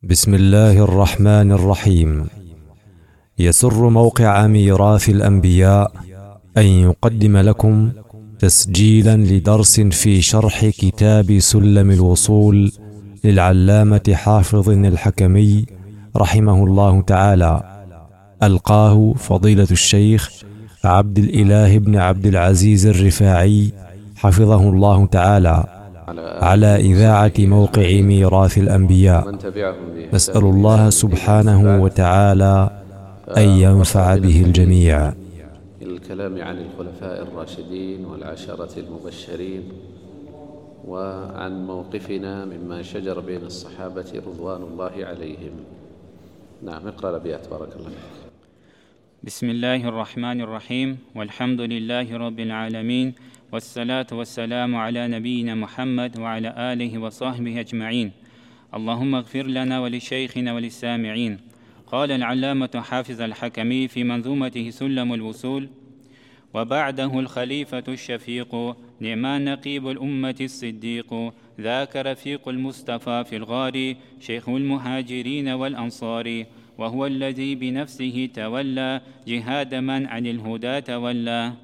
بسم الله الرحمن الرحيم. يسر موقع ميراث الأنبياء أن يقدم لكم تسجيلا لدرس في شرح كتاب سلم الوصول للعلامة حافظ الحكمي رحمه الله تعالى، ألقاه فضيلة الشيخ عبد الإله بن عبد العزيز الرفاعي حفظه الله تعالى على إذاعة موقع ميراث الأنبياء. نسأل الله سبحانه وتعالى أن ينفع به الجميع. الكلام عن الخلفاء الراشدين والعشرة المبشرين، وعن موقفنا مما شجر بين الصحابة رضوان الله عليهم. نعم، اقرأ الأبيات بارك الله فيك. بسم الله الرحمن الرحيم، والحمد لله رب العالمين، والصلاة والسلام على نبينا محمد وعلى آله وصحبه أجمعين. اللهم اغفر لنا ولشيخنا وللسامعين. قال العلامة حافظ الحكمي في منظومته سلم الوصول: وبعده الخليفة الشفيق، نعم نقيب الأمة الصديق، ذاك رفيق المصطفى في الغار، شيخ المهاجرين والأنصار، وهو الذي بنفسه تولى جهاد من عن الهدى تولى.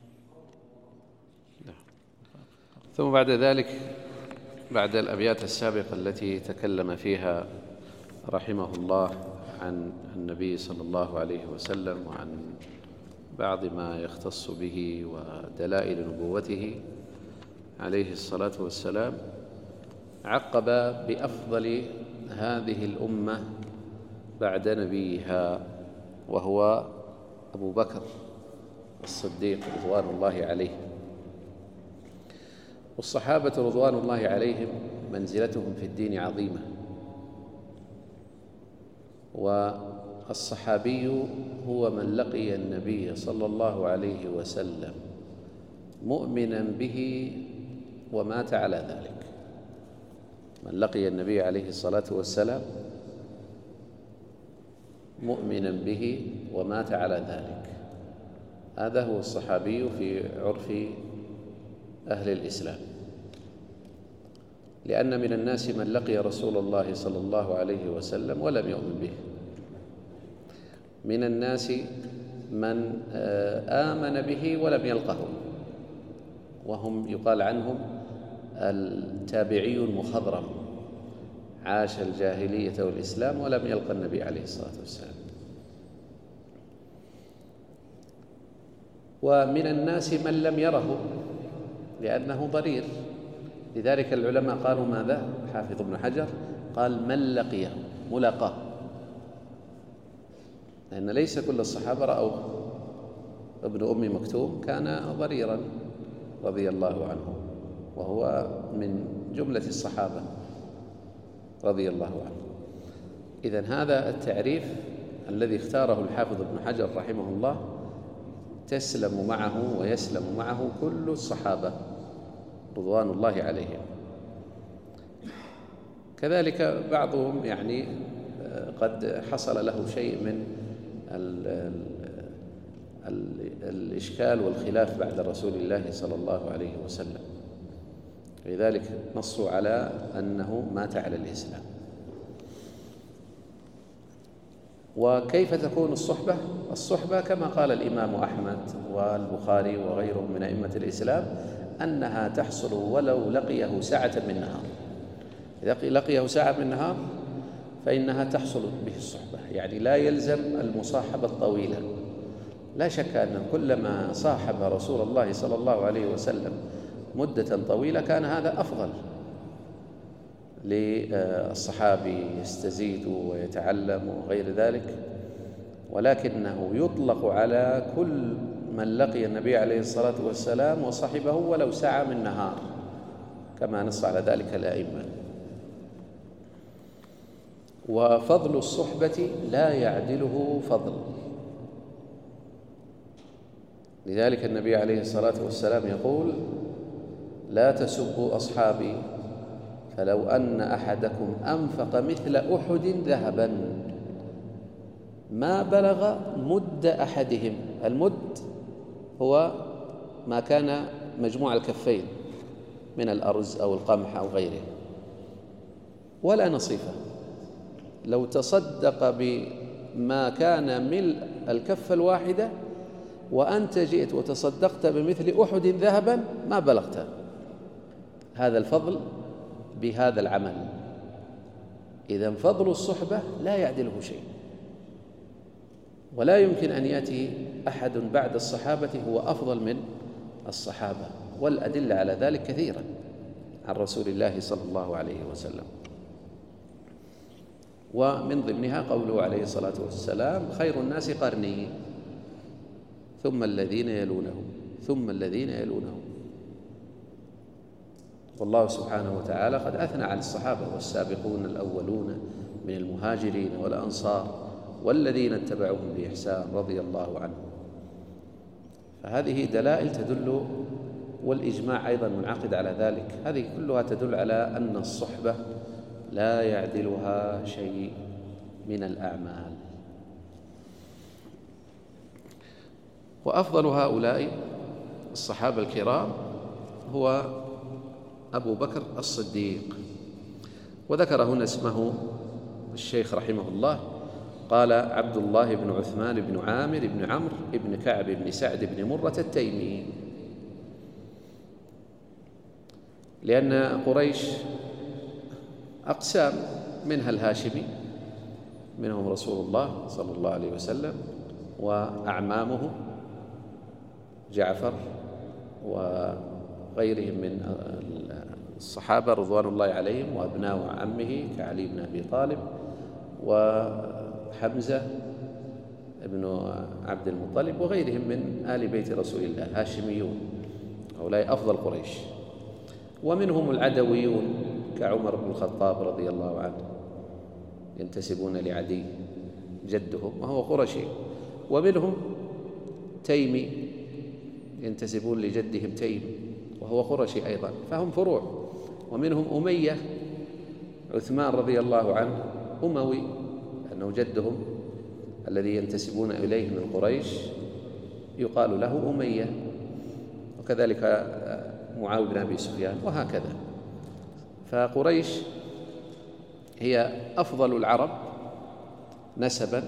ثم بعد ذلك، بعد الأبيات السابقة التي تكلم فيها رحمه الله عن النبي صلى الله عليه وسلم وعن بعض ما يختص به ودلائل نبوته عليه الصلاة والسلام، عقب بأفضل هذه الأمة بعد نبيها، وهو أبو بكر الصديق رضوان الله عليه. والصحابة رضوان الله عليهم منزلتهم في الدين عظيمة، والصحابي هو من لقي النبي صلى الله عليه وسلم مؤمنا به ومات على ذلك. من لقي النبي عليه الصلاة والسلام مؤمنا به ومات على ذلك، هذا هو الصحابي في عرف أهل الإسلام. لأن من الناس من لقي رسول الله صلى الله عليه وسلم ولم يؤمن به، من الناس من آمن به ولم يلقه، وهم يقال عنهم التابعي المخضرم، عاش الجاهلية والإسلام ولم يلقى النبي عليه الصلاة والسلام. ومن الناس من لم يره لأنه ضرير، لذلك العلماء قالوا ماذا؟ حافظ ابن حجر قال من لقيه، ملاقاه، لأن ليس كل الصحابة رأوه. ابن أم مكتوم كان ضريرا رضي الله عنه، وهو من جملة الصحابة رضي الله عنه. إذن هذا التعريف الذي اختاره الحافظ ابن حجر رحمه الله تسلم معه ويسلم معه كل الصحابة رضوان الله عليهم. كذلك بعضهم يعني قد حصل له شيء من الإشكال والخلاف بعد رسول الله صلى الله عليه وسلم، لذلك نصوا على أنه مات على الإسلام. وكيف تكون الصحبة؟ الصحبة كما قال الإمام أحمد والبخاري وغيرهم من أئمة الإسلام أنها تحصل ولو لقيه ساعة من نهار. إذا لقيه ساعة من نهار فإنها تحصل به الصحبة، يعني لا يلزم المصاحبة الطويلة. لا شك أن كلما صاحب رسول الله صلى الله عليه وسلم مدة طويلة كان هذا أفضل للصحابي، يستزيد ويتعلم وغير ذلك، ولكنه يطلق على كل من لقي النبي عليه الصلاة والسلام وصحبه ولو ساعة من نهار، كما نص على ذلك الأئمة. وفضل الصحبة لا يعدله فضل، لذلك النبي عليه الصلاة والسلام يقول: لا تسبوا أصحابي فلو أن أحدكم أنفق مثل أحد ذهبا ما بلغ مد أحدهم. المد هو ما كان مجموع الكفين من الأرز أو القمح أو غيره، ولا نصيفه. لو تصدق بما كان ملء الكفة الواحدة وأنت جئت وتصدقت بمثل أحد ذهبا ما بلغت هذا الفضل بهذا العمل. إذن فضل الصحبة لا يعدله شيء، ولا يمكن أن يأتي أحد بعد الصحابة هو أفضل من الصحابة، والأدلة على ذلك كثيرة عن رسول الله صلى الله عليه وسلم. ومن ضمنها قوله عليه الصلاة والسلام: خير الناس قرني ثم الذين يلونهم ثم الذين يلونهم. والله سبحانه وتعالى قد أثنى على الصحابة: والسابقون الأولون من المهاجرين والأنصار والذين اتبعوهم بإحسان رضي الله عنهم. فهذه دلائل تدل، والإجماع أيضا منعقد على ذلك، هذه كلها تدل على أن الصحبة لا يعدلها شيء من الأعمال. وأفضل هؤلاء الصحابة الكرام هو أبو بكر الصديق، وذكر هنا اسمه الشيخ رحمه الله، قال: عبد الله بن عثمان بن عامر بن عمرو بن كعب بن سعد بن مرة التيمي. لأن قريش أقسام، منها الهاشمي، منهم رسول الله صلى الله عليه وسلم وأعمامه جعفر وغيرهم من الصحابة رضوان الله عليهم، وأبناء عمه كعلي بن أبي طالب وحمزة ابن عبد المطلب وغيرهم من آل بيت رسول الله، هاشميون، هؤلاء أفضل قريش. ومنهم العدويون كعمر بن الخطاب رضي الله عنه، ينتسبون لعدي جدهم وهو قرشي. ومنهم تيمي، ينتسبون لجدهم تيم وهو قرشي أيضا، فهم فروع. ومنهم أمية، عثمان رضي الله عنه أموي، أنه جدهم الذي ينتسبون إليه من قريش يقال له أمية، وكذلك معاوية بن أبي سفيان، وهكذا. فقريش هي أفضل العرب نسبا،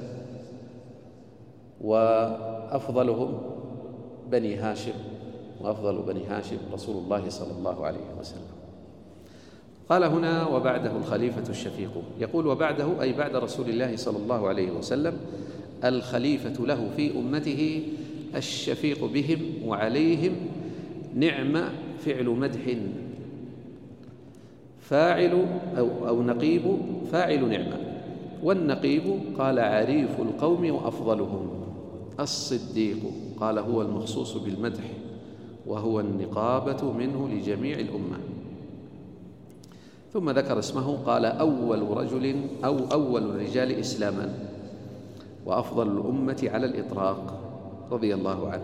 وأفضلهم بني هاشم، وأفضل بني هاشم رسول الله صلى الله عليه وسلم. قال هنا: وبعده الخليفة الشفيق. يقول وبعده أي بعد رسول الله صلى الله عليه وسلم الخليفة له في أمته الشفيق بهم وعليهم، نعم فعل مدح فاعل أو نقيب فاعل نعمة. والنقيب قال عريف القوم وأفضلهم. الصديق قال هو المخصوص بالمدح، وهو النقابة منه لجميع الأمة. ثم ذكر اسمه، قال أول رجل أو أول الرجال إسلاما، وأفضل الأمة على الإطلاق رضي الله عنه.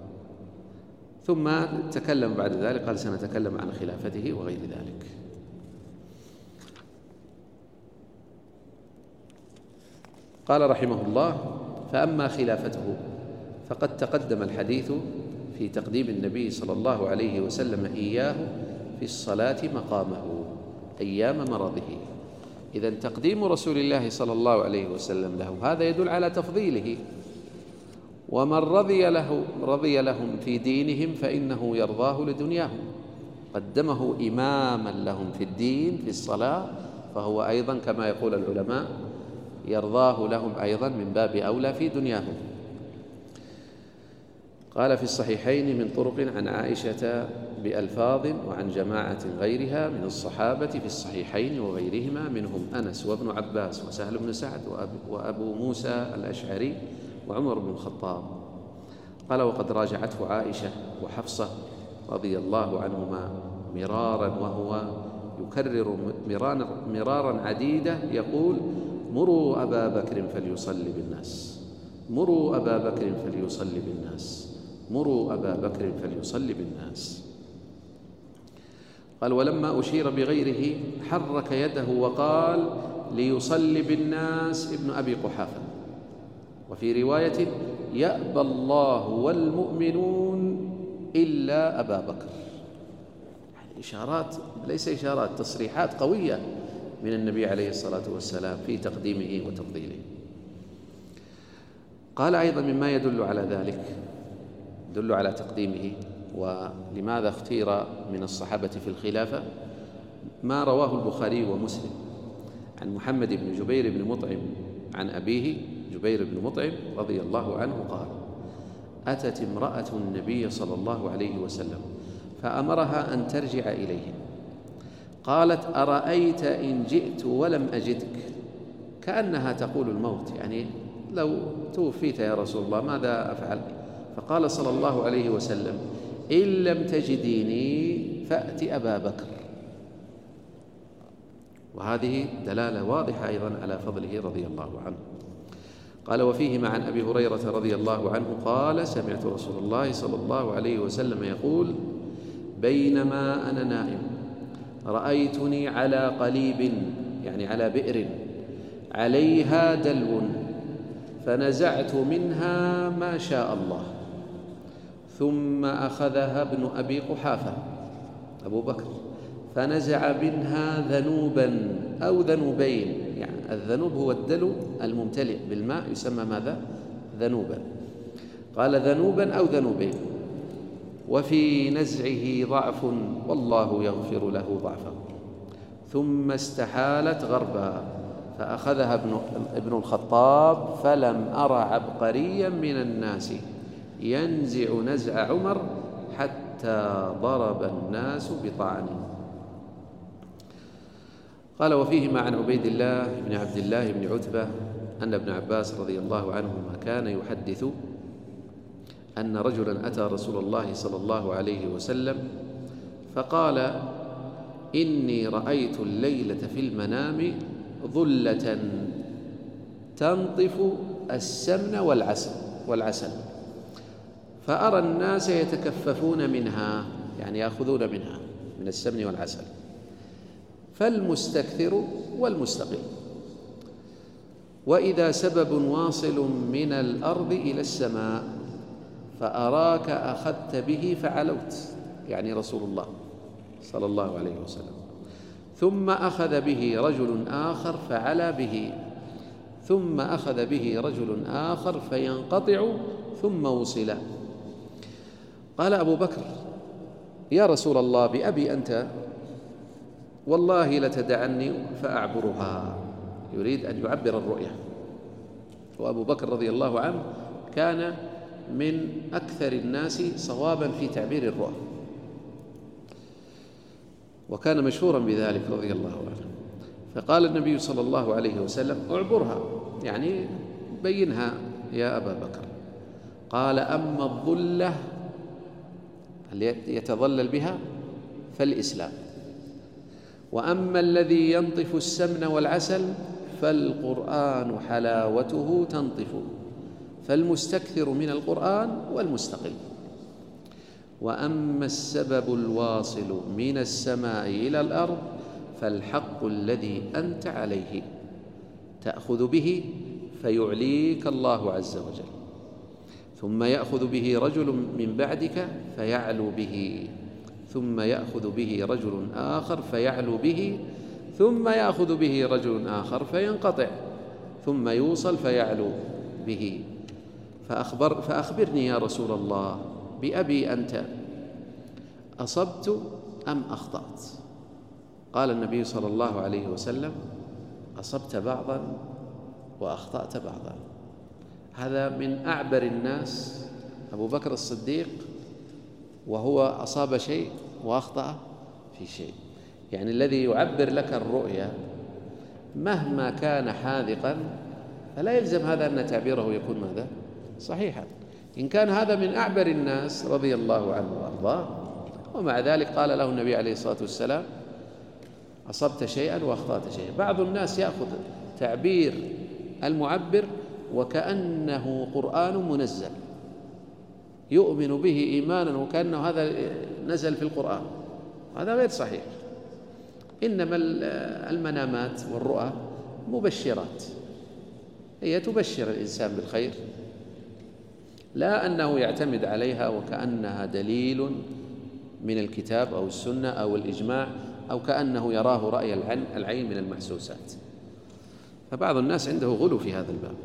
ثم تكلم بعد ذلك، قال سنتكلم عن خلافته وغير ذلك. قال رحمه الله: فأما خلافته فقد تقدم الحديث في تقديم النبي صلى الله عليه وسلم إياه في الصلاة مقامه أيام مرضه. إذن تقديم رسول الله صلى الله عليه وسلم له هذا يدل على تفضيله، ومن رضي لهم في دينهم فإنه يرضاه لدنياهم. قدمه إماما لهم في الدين في الصلاة، فهو أيضا كما يقول العلماء يرضاه لهم أيضا من باب أولى في دنياهم. قال في الصحيحين من طرق عن عائشة بألفاظ، وعن جماعة غيرها من الصحابة في الصحيحين وغيرهما، منهم أنس وابن عباس وسهل بن سعد وأبو موسى الأشعري وعمر بن الخطاب. قال وقد راجعته عائشة وحفصة رضي الله عنهما مرارا، وهو يكرر مرارا عديدة يقول: مروا أبا بكر فليصلي بالناس، مروا أبا بكر فليصلي بالناس، مروا أبا بكر فليصلي بالناس. قال ولما أشير بغيره حرك يده وقال: ليصلي بالناس ابن أبي قحافة. وفي رواية: يأبى الله والمؤمنون إلا أبا بكر. إشارات، ليس إشارات، تصريحات قوية من النبي عليه الصلاة والسلام في تقديمه وتفضيله. قال أيضا مما يدل على ذلك، يدل على تقديمه ولماذا اختير من الصحابة في الخلافة، ما رواه البخاري ومسلم عن محمد بن جبير بن مطعم عن أبيه جبير بن مطعم رضي الله عنه قال: أتت امرأة النبي صلى الله عليه وسلم فأمرها أن ترجع إليه، قالت: أرأيت إن جئت ولم أجدك، كأنها تقول الموت، يعني لو توفيت يا رسول الله ماذا أفعل؟ فقال صلى الله عليه وسلم: إن لم تجديني فأت أبا بكر. وهذه دلالة واضحة أيضا على فضله رضي الله عنه. قال: وفيهما عن أبي هريرة رضي الله عنه قال: سمعت رسول الله صلى الله عليه وسلم يقول: بينما أنا نائم رأيتني على قليب، يعني على بئر عليها دلو، فنزعت منها ما شاء الله، ثم أخذها ابن أبي قحافة أبو بكر فنزع منها ذنوبا أو ذنوبين، يعني الذنوب هو الدلو الممتلئ بالماء يسمى ماذا؟ ذنوبا. قال: ذنوبا أو ذنوبين، وفي نزعه ضعف والله يغفر له ضعفه. ثم استحالت غربا فأخذها ابن الخطاب، فلم أر عبقريا من الناس ينزع نزع عمر حتى ضرب الناس بطعنه. قال: وفيهما عن عبيد الله بن عبد الله بن عتبة أن ابن عباس رضي الله عنهما كان يحدث أن رجلا أتى رسول الله صلى الله عليه وسلم فقال: إني رأيت الليلة في المنام ظلة تنطف السمن والعسل، فأرى الناس يتكففون منها، يعني يأخذون منها من السمن والعسل، فالمستكثر والمستقل، وإذا سبب واصل من الأرض إلى السماء فأراك أخذت به فعلوت، يعني رسول الله صلى الله عليه وسلم، ثم أخذ به رجل آخر فعلى به، ثم أخذ به رجل آخر فينقطع ثم وصل. قال أبو بكر: يا رسول الله بأبي أنت والله لتدعني فأعبرها، يريد أن يعبر الرؤيا. وأبو بكر رضي الله عنه كان من أكثر الناس صوابا في تعبير الرؤى، وكان مشهورا بذلك رضي الله عنه. فقال النبي صلى الله عليه وسلم: اعبرها، يعني بينها يا أبا بكر. قال: أما الظلة اللي يتظلل بها فالإسلام، وأما الذي ينطف السمن والعسل فالقرآن حلاوته تنطف، فالمستكثر من القرآن والمستقل. وأما السبب الواصل من السماء إلى الأرض فالحق الذي أنت عليه، تأخذ به فيعليك الله عز وجل، ثم يأخذ به رجل من بعدك فيعلو به، ثم يأخذ به رجل آخر فيعلو به، ثم يأخذ به رجل آخر فينقطع، ثم يوصل فيعلو به. فأخبرني يا رسول الله بأبي أنت، أصبت أم أخطأت؟ قال النبي صلى الله عليه وسلم: أصبت بعضا وأخطأت بعضا. هذا من أعبر الناس أبو بكر الصديق، وهو أصاب شيء وأخطأ في شيء، يعني الذي يعبر لك الرؤيا مهما كان حاذقا فلا يلزم هذا أن تعبيره يكون ماذا؟ صحيحا. إن كان هذا من أعبر الناس رضي الله عنه وأرضاه، ومع ذلك قال له النبي عليه الصلاة والسلام: أصبت شيئا وأخطأت شيئا. بعض الناس يأخذ تعبير المعبر وكأنه قرآن منزل، يؤمن به إيمانا وكأنه هذا نزل في القرآن، هذا غير صحيح. إنما المنامات والرؤى مبشرات، هي تبشر الإنسان بالخير، لا أنه يعتمد عليها وكأنها دليل من الكتاب أو السنة أو الإجماع أو كأنه يراه رأي العين من المحسوسات. فبعض الناس عنده غلو في هذا الباب.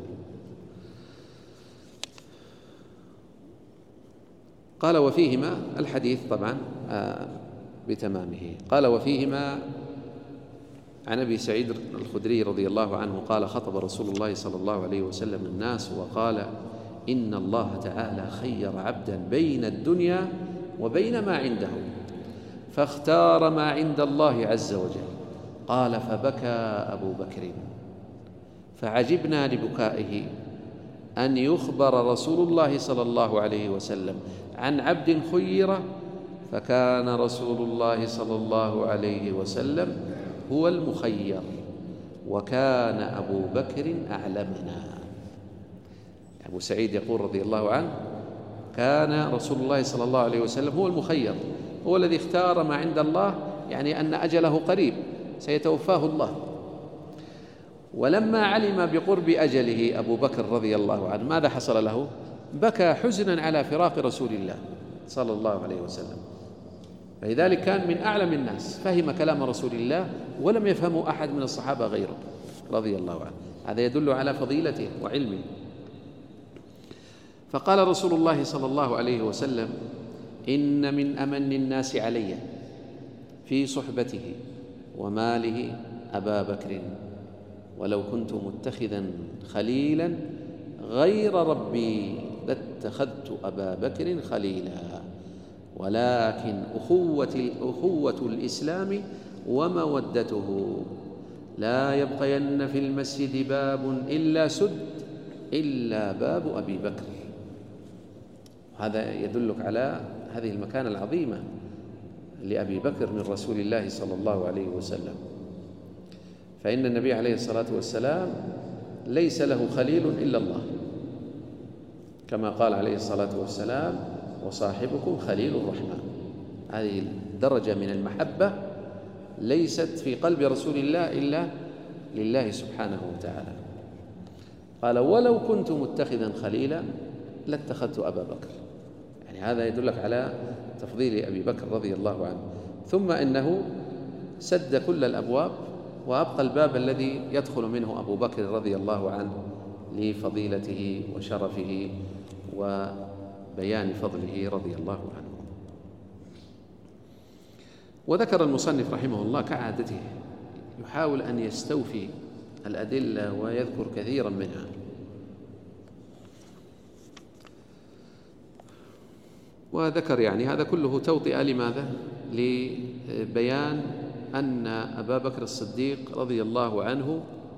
قال وفيهما الحديث طبعا بتمامه. قال وفيهما عن أبي سعيد الخدري رضي الله عنه قال خطب رسول الله صلى الله عليه وسلم الناس وقال إن الله تعالى خير عبدا بين الدنيا وبين ما عنده فاختار ما عند الله عز وجل. قال فبكى أبو بكر فعجبنا لبكائه أن يخبر رسول الله صلى الله عليه وسلم عن عبد خير فكان رسول الله صلى الله عليه وسلم هو المخير وكان أبو بكر أعلمنا. أبو سعيد يقول رضي الله عنه كان رسول الله صلى الله عليه وسلم هو المخير، هو الذي اختار ما عند الله، يعني أن أجله قريب سيتوفاه الله. ولما علم بقرب أجله أبو بكر رضي الله عنه ماذا حصل له؟ بكى حزنا على فراق رسول الله صلى الله عليه وسلم. فلذلك كان من أعلم الناس، فهم كلام رسول الله ولم يفهمه أحد من الصحابة غيره رضي الله عنه. هذا يدل على فضيلته وعلمه. فقال رسول الله صلى الله عليه وسلم إن من أمن الناس علي في صحبته وماله أبا بكر ولو كنت متخذا خليلا غير ربي لاتخذت أبا بكر خليلا ولكن أخوة الإسلام ومودته لا يبقين في المسجد باب إلا سد إلا باب أبي بكر. هذا يدلك على هذه المكانة العظيمة لأبي بكر من رسول الله صلى الله عليه وسلم. فإن النبي عليه الصلاة والسلام ليس له خليل إلا الله، كما قال عليه الصلاة والسلام وصاحبكم خليل الرحمن. هذه الدرجة من المحبة ليست في قلب رسول الله إلا لله سبحانه وتعالى. قال ولو كنت متخذا خليلا لاتخذت أبا بكر. يعني هذا يدلك على تفضيل أبي بكر رضي الله عنه. ثم إنه سد كل الأبواب وأبقى الباب الذي يدخل منه أبو بكر رضي الله عنه لفضيلته وشرفه وبيان فضله رضي الله عنه. وذكر المصنف رحمه الله كعادته يحاول أن يستوفي الأدلة ويذكر كثيرا منها. وذكر يعني هذا كله توطئة لماذا؟ لبيان أن أبا بكر الصديق رضي الله عنه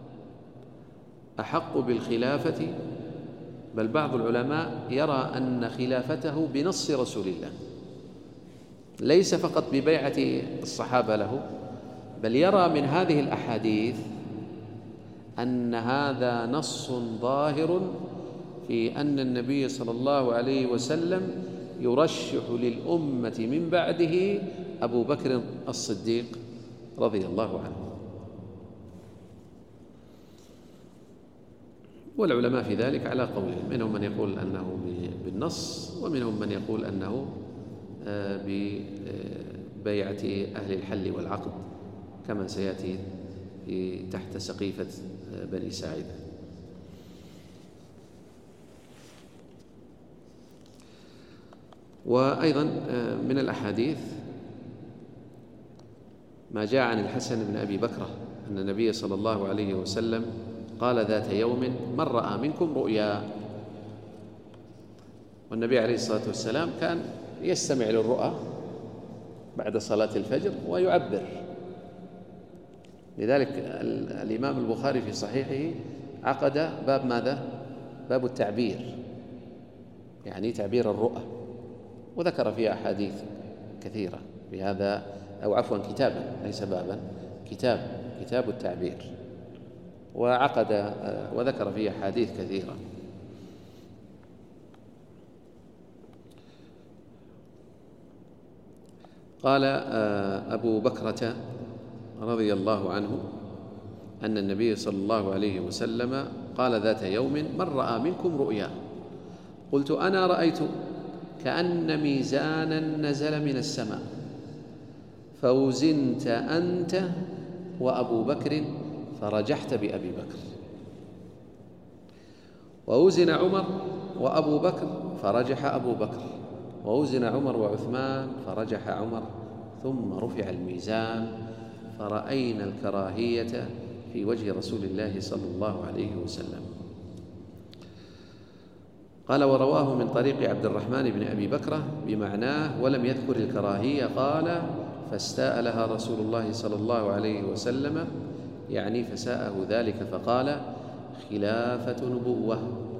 أحق بالخلافة، بل بعض العلماء يرى أن خلافته بنص رسول الله، ليس فقط ببيعة الصحابة له، بل يرى من هذه الأحاديث أن هذا نص ظاهر في أن النبي صلى الله عليه وسلم يرشح للأمة من بعده أبو بكر الصديق رضي الله عنه. والعلماء في ذلك على قولين، منهم من يقول أنه بالنص ومنهم من يقول أنه ببيعة أهل الحل والعقد كما سيأتي تحت سقيفة بني ساعدة. وأيضا من الأحاديث ما جاء عن الحسن بن أبي بكرة أن النبي صلى الله عليه وسلم قال ذات يوم من رأى منكم رؤيا. والنبي عليه الصلاة والسلام كان يستمع للرؤى بعد صلاة الفجر ويعبر. لذلك الإمام البخاري في صحيحه عقد باب ماذا؟ باب التعبير، يعني تعبير الرؤى، وذكر فيها أحاديث كثيرة بهذا، أو عفوا كتابا ليس بابا، كتاب التعبير، وعقد وذكر فيه أحاديث كثيرة. قال أبو بكرة رضي الله عنه أن النبي صلى الله عليه وسلم قال ذات يوم من رأى منكم رؤيا. قلت أنا رأيت كأن ميزانا نزل من السماء فوزنت أنت وأبو بكر فرجحت بأبي بكر، ووزن عمر وأبو بكر فرجح أبو بكر، ووزن عمر وعثمان فرجح عمر، ثم رفع الميزان فرأينا الكراهية في وجه رسول الله صلى الله عليه وسلم. قال: ورواه من طريق عبد الرحمن بن أبي بكرة بمعناه ولم يذكر الكراهية. قال: فاستألها رسول الله صلى الله عليه وسلم، يعني فساءه ذلك، فقال: خلافة نبوة،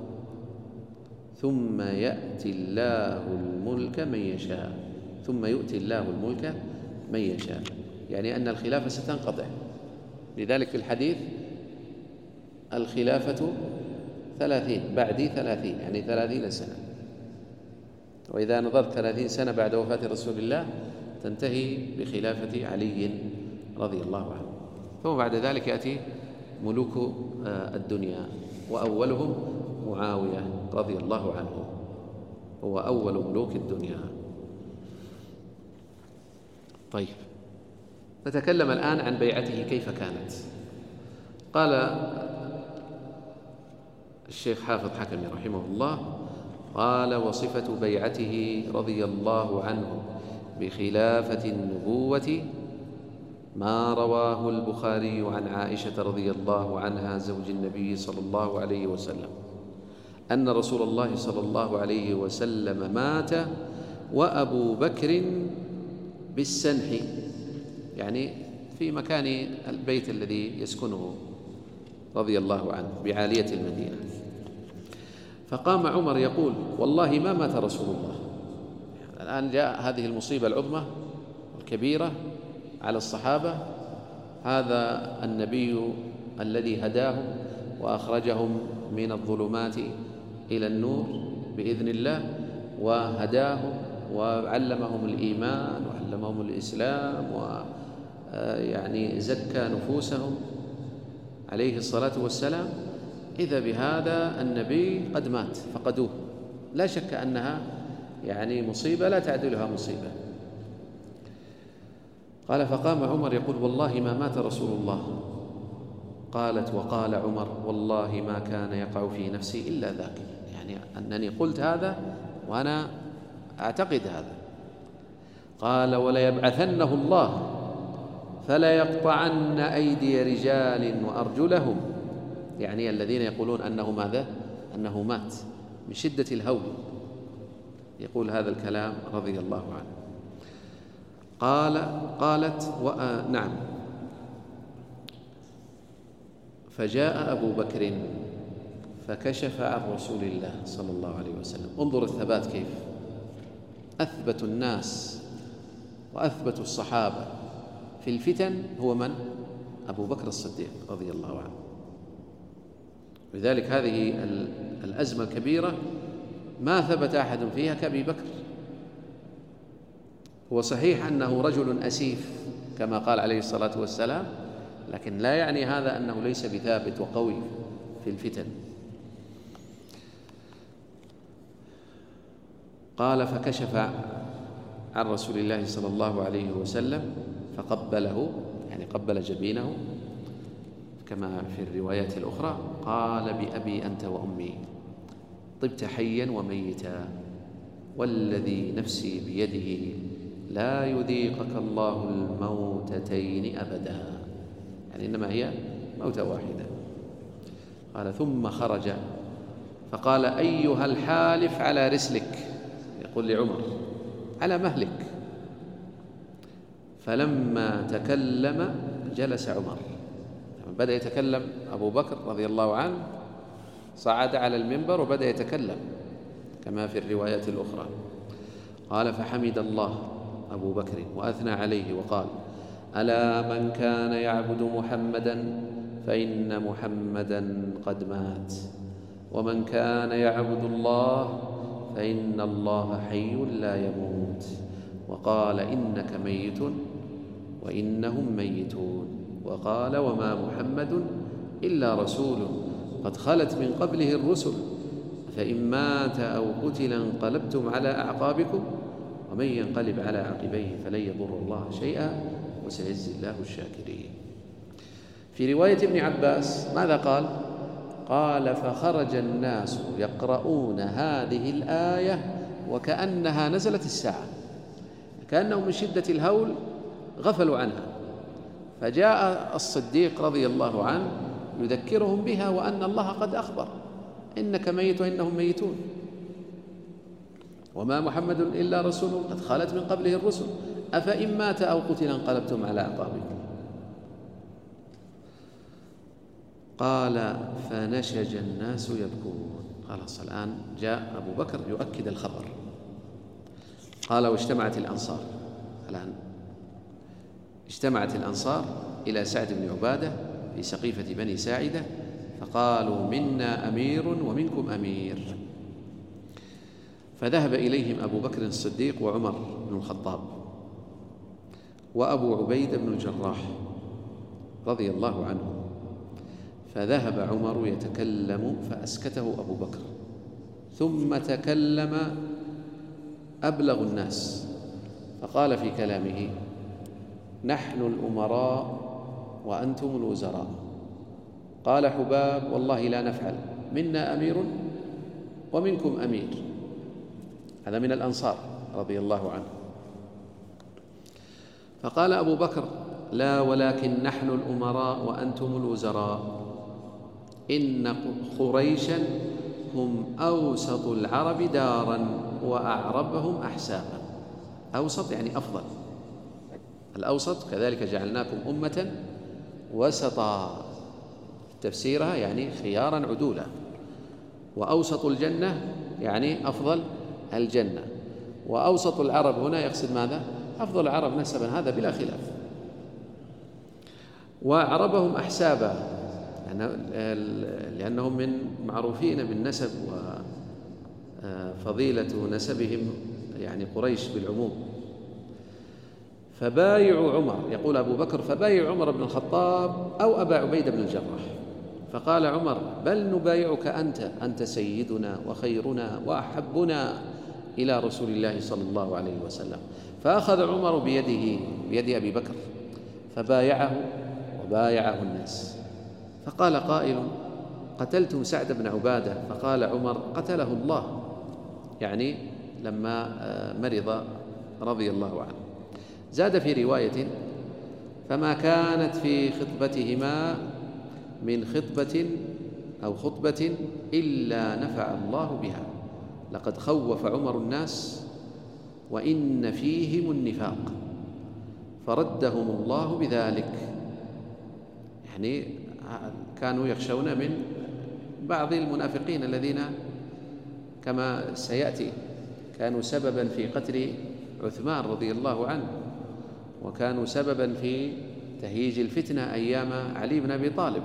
ثم يأتي الله الملك من يشاء، ثم يؤتي الله الملك من يشاء، يعني أن الخلافة ستنقطع. لذلك في الحديث: الخلافة 30 بعدي 30، يعني 30 سنة. وإذا نظرت 30 سنة بعد وفاة رسول الله تنتهي بخلافة علي رضي الله عنه، ثم بعد ذلك يأتي ملوك الدنيا، وأولهم معاوية رضي الله عنه، هو أول ملوك الدنيا. طيب، نتكلم الآن عن بيعته كيف كانت. قال الشيخ حافظ حكمي رحمه الله: قال: وصفة بيعته رضي الله عنه بخلافة النبوة ما رواه البخاري عن عائشة رضي الله عنها زوج النبي صلى الله عليه وسلم أن رسول الله صلى الله عليه وسلم مات وأبو بكر بالسنح، يعني في مكان البيت الذي يسكنه رضي الله عنه بعالية المدينة. فقام عمر يقول: والله ما مات رسول الله. الآن جاء هذه المصيبة العظمى الكبيرة على الصحابة، هذا النبي الذي هداهم وأخرجهم من الظلمات إلى النور بإذن الله، وهداهم وعلمهم الإيمان وعلمهم الإسلام، ويعني زكى نفوسهم عليه الصلاة والسلام. إذا بهذا النبي قد مات، فقدوه، لا شك أنها يعني مصيبة لا تعدلها مصيبة. قال: فقام عمر يقول: والله ما مات رسول الله. قالت: وقال عمر: والله ما كان يقع في نفسي إلا ذاك، يعني أنني قلت هذا وأنا أعتقد هذا. قال: وليبعثنه الله فلا يقطعن أيدي رجال وأرجلهم، يعني الذين يقولون أنه ماذا؟ أنه مات من شدة الهول، يقول هذا الكلام رضي الله عنه. قالت: نعم. فجاء أبو بكر فكشف عن رسول الله صلى الله عليه وسلم. انظر الثبات كيف، أثبت الناس وأثبت الصحابة في الفتن هو من؟ أبو بكر الصديق رضي الله عنه. لذلك هذه الأزمة الكبيرة ما ثبت أحد فيها كأبي بكر. هو صحيح أنه رجل أسيف كما قال عليه الصلاة والسلام، لكن لا يعني هذا أنه ليس بثابت وقوي في الفتن. قال: فكشف عن رسول الله صلى الله عليه وسلم فقبله، يعني قبل جبينه كما في الروايات الأخرى. قال: بأبي أنت وأمي طبت حيا وميتا، والذي نفسي بيده لا يذيقك الله الموتتين أبدا، يعني إنما هي موتة واحدة. قال: ثم خرج فقال: أيها الحالف على رسلك، يقول لعمر على مهلك. فلما تكلم جلس عمر، بدأ يتكلم أبو بكر رضي الله عنه، صعد على المنبر وبدأ يتكلم كما في الروايات الأخرى. قال: فحمد الله أبو بكر وأثنى عليه وقال: ألا من كان يعبد محمدا فإن محمدا قد مات، ومن كان يعبد الله فإن الله حي لا يموت، وقال: إنك ميت وإنهم ميتون، وقال: وما محمد إلا رسول قد خلت من قبله الرسل، فإن مات أو قتل انقلبتم على أعقابكم، ومن ينقلب على عقبيه فلن يضر الله شيئا وسيجزي الله الشاكرين. في رواية ابن عباس ماذا قال؟ قال: فخرج الناس يقرؤون هذه الآية وكأنها نزلت الساعة، كأنهم من شدة الهول غفلوا عنها، فجاء الصديق رضي الله عنه يذكرهم بها وأن الله قد أخبر: إنك ميت وإنهم ميتون، وما محمد إلا رسول قد خلت من قبله الرسل، أفإن مات أو قتل انقلبتم على أعقابكم. قال: فنشج الناس يبكون. خلاص الآن جاء أبو بكر يؤكد الخبر. قال: واجتمعت الأنصار. الآن اجتمعت الأنصار إلى سعد بن عبادة في سقيفة بني ساعدة، فقالوا: منا أمير ومنكم أمير. فذهب إليهم أبو بكر الصديق وعمر بن الخطاب وأبو عبيدة بن الجراح رضي الله عنه، فذهب عمر يتكلم فأسكته أبو بكر، ثم تكلم أبلغ الناس فقال في كلامه: نحن الأمراء وأنتم الوزراء. قال حباب: والله لا نفعل، منا أمير ومنكم أمير. هذا من الأنصار رضي الله عنه. فقال أبو بكر: لا، ولكن نحن الأمراء وأنتم الوزراء. إن قريشا هم أوسط العرب دارا وأعربهم أحسابا. أوسط يعني أفضل، الأوسط كذلك جعلناكم أمة وسطا، تفسيرها يعني خيارا عدولا، وأوسط الجنة يعني أفضل الجنة، وأوسط العرب هنا يقصد ماذا؟ أفضل العرب نسبا، هذا بلا خلاف. وأعربهم أحسابا لأنهم من معروفين بالنسب وفضيلة نسبهم يعني قريش بالعموم. فبايعوا عمر، يقول أبو بكر: فبايعوا عمر بن الخطاب أو أبا عبيدة بن الجراح. فقال عمر: بل نبايعك أنت سيدنا وخيرنا وأحبنا إلى رسول الله صلى الله عليه وسلم. فأخذ عمر بيد أبي بكر فبايعه وبايعه الناس. فقال قائل: قتلتم سعد بن عبادة؟ فقال عمر: قتله الله، يعني لما مرض رضي الله عنه. زاد في رواية: فما كانت في خطبتهما من خطبة أو خطبة إلا نفع الله بها، لقد خوف عمر الناس وإن فيهم النفاق فردهم الله بذلك. يعني كانوا يخشون من بعض المنافقين الذين كما سيأتي كانوا سببا في قتل عثمان رضي الله عنه، وكانوا سببا في تهييج الفتنة أيام علي بن أبي طالب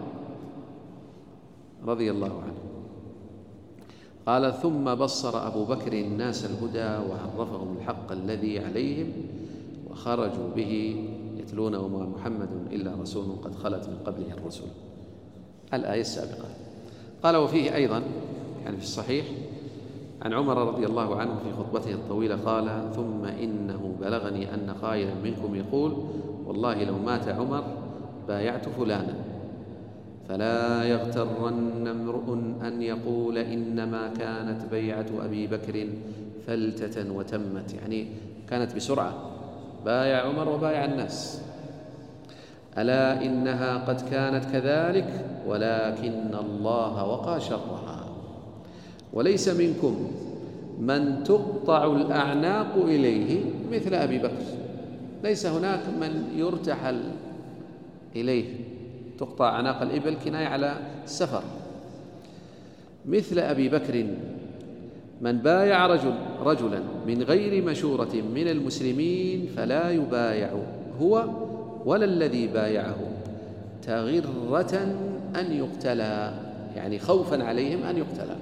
رضي الله عنه. قال: ثم بصر أبو بكر الناس الهدى وعرفهم الحق الذي عليهم وخرجوا به يتلون وما محمد إلا رسول قد خلت من قبله الرسل. الآية السابقة. قال: وفيه أيضا يعني في الصحيح عن عمر رضي الله عنه في خطبته الطويلة قال: ثم إنه بلغني أن قائلا منكم يقول: والله لو مات عمر بايعت فلانا، فلا يغترن امرؤ أن يقول إنما كانت بيعة أبي بكر فلتة وتمت، يعني كانت بسرعة، بايع عمر وبايع الناس. ألا إنها قد كانت كذلك ولكن الله وقى شرها، وليس منكم من تقطع الأعناق إليه مثل أبي بكر. ليس هناك من يرتحل إليه، تقطع أعناق الإبل كناية على السفر، مثل أبي بكر. من بايع رجلا من غير مشورة من المسلمين فلا يبايع هو ولا الذي بايعه تغرة أن يقتلا، يعني خوفا عليهم أن يقتلا.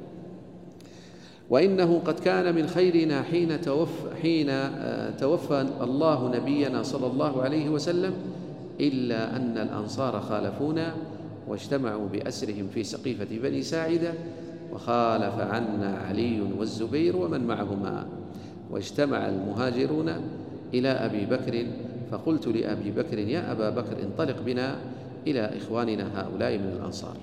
وإنه قد كان من خيرنا حين توفى الله نبينا صلى الله عليه وسلم، إلا أن الأنصار خالفونا واجتمعوا بأسرهم في سقيفة بني ساعدة، وخالف عنا علي والزبير ومن معهما، واجتمع المهاجرون إلى أبي بكر، فقلت لأبي بكر: يا أبا بكر، انطلق بنا إلى إخواننا هؤلاء من الأنصار.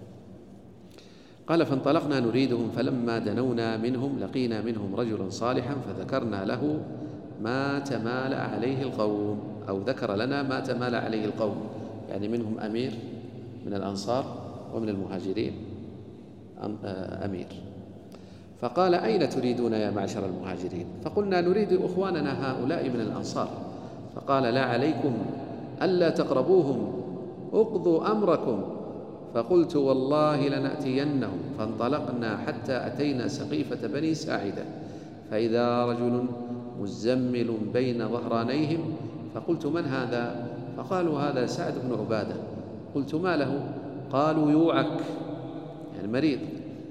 قال: فانطلقنا نريدهم، فلما دنونا منهم لقينا منهم رجلا صالحا فذكرنا له ما تمال عليه القوم، أو ذكر لنا ما تمال عليه القوم، يعني منهم أمير من الأنصار ومن المهاجرين أمير. فقال: أين تريدون يا معشر المهاجرين؟ فقلنا: نريد إخواننا هؤلاء من الأنصار. فقال: لا عليكم ألا تقربوهم، اقضوا أمركم. فقلت: والله لنأتينهم. فانطلقنا حتى أتينا سقيفة بني ساعدة، فإذا رجل مزمل بين ظهرانيهم، فقلت: من هذا؟ فقالوا: هذا سعد بن عبادة. قلت: ما له؟ قالوا: يوعك، يعني مريض.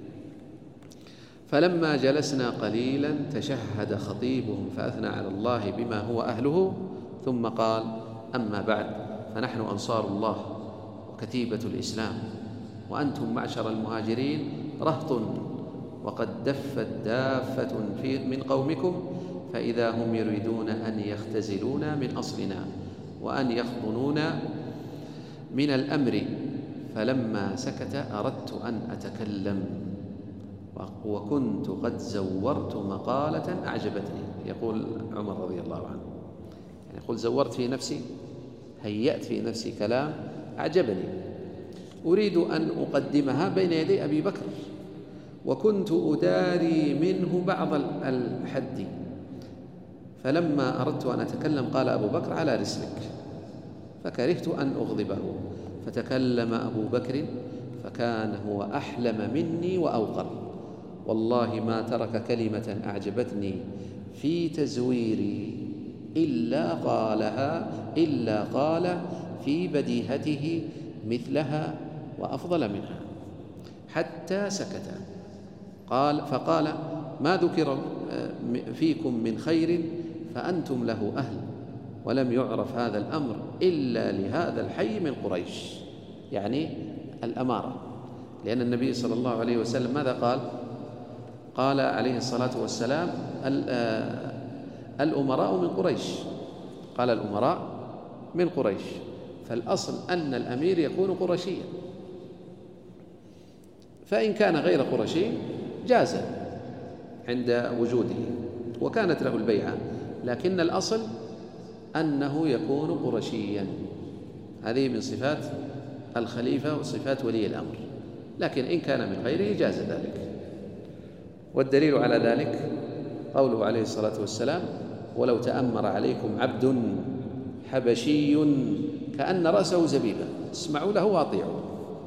فلما جلسنا قليلا تشهد خطيبهم فأثنى على الله بما هو أهله، ثم قال: أما بعد، فنحن أنصار الله وكتيبة الإسلام، وأنتم معشر المهاجرين رهط، وقد دفت دافة من قومكم، فإذا هم يريدون أن يختزلونا من أصلنا وأن يخضنونا من الأمر. فلما سكت أردت أن أتكلم، وكنت قد زورت مقالة أعجبتني. يقول عمر رضي الله عنه، يعني يقول: زورت في نفسي، هيأت في نفسي كلام أعجبني، أريد أن أقدمها بين يدي أبي بكر، وكنت أداري منه بعض الحد. فلما أردت أن أتكلم قال أبو بكر: على رسلك. فكرهت أن أغضبه، فتكلم أبو بكر فكان هو أحلم مني وأوقر، والله ما ترك كلمة أعجبتني في تزويري إلا قال في بديهته مثلها وأفضل منها، حتى سكت. فقال: ما ذكر فيكم من خير فأنتم له أهل، ولم يعرف هذا الأمر إلا لهذا الحي من قريش، يعني الأمارة، لأن النبي صلى الله عليه وسلم ماذا قال؟ قال عليه الصلاة والسلام: الأمراء من قريش. قال: الأمراء من قريش، فالأصل أن الأمير يكون قرشيا، فإن كان غير قرشي جاز عند وجوده وكانت له البيعة، لكن الأصل أنه يكون قرشيا. هذه من صفات الخليفة وصفات ولي الأمر، لكن إن كان من غيره جاز ذلك. والدليل على ذلك قوله عليه الصلاة والسلام: ولو تأمر عليكم عبد حبشي كأن رأسه زبيبة، اسمعوا له وأطيعوا.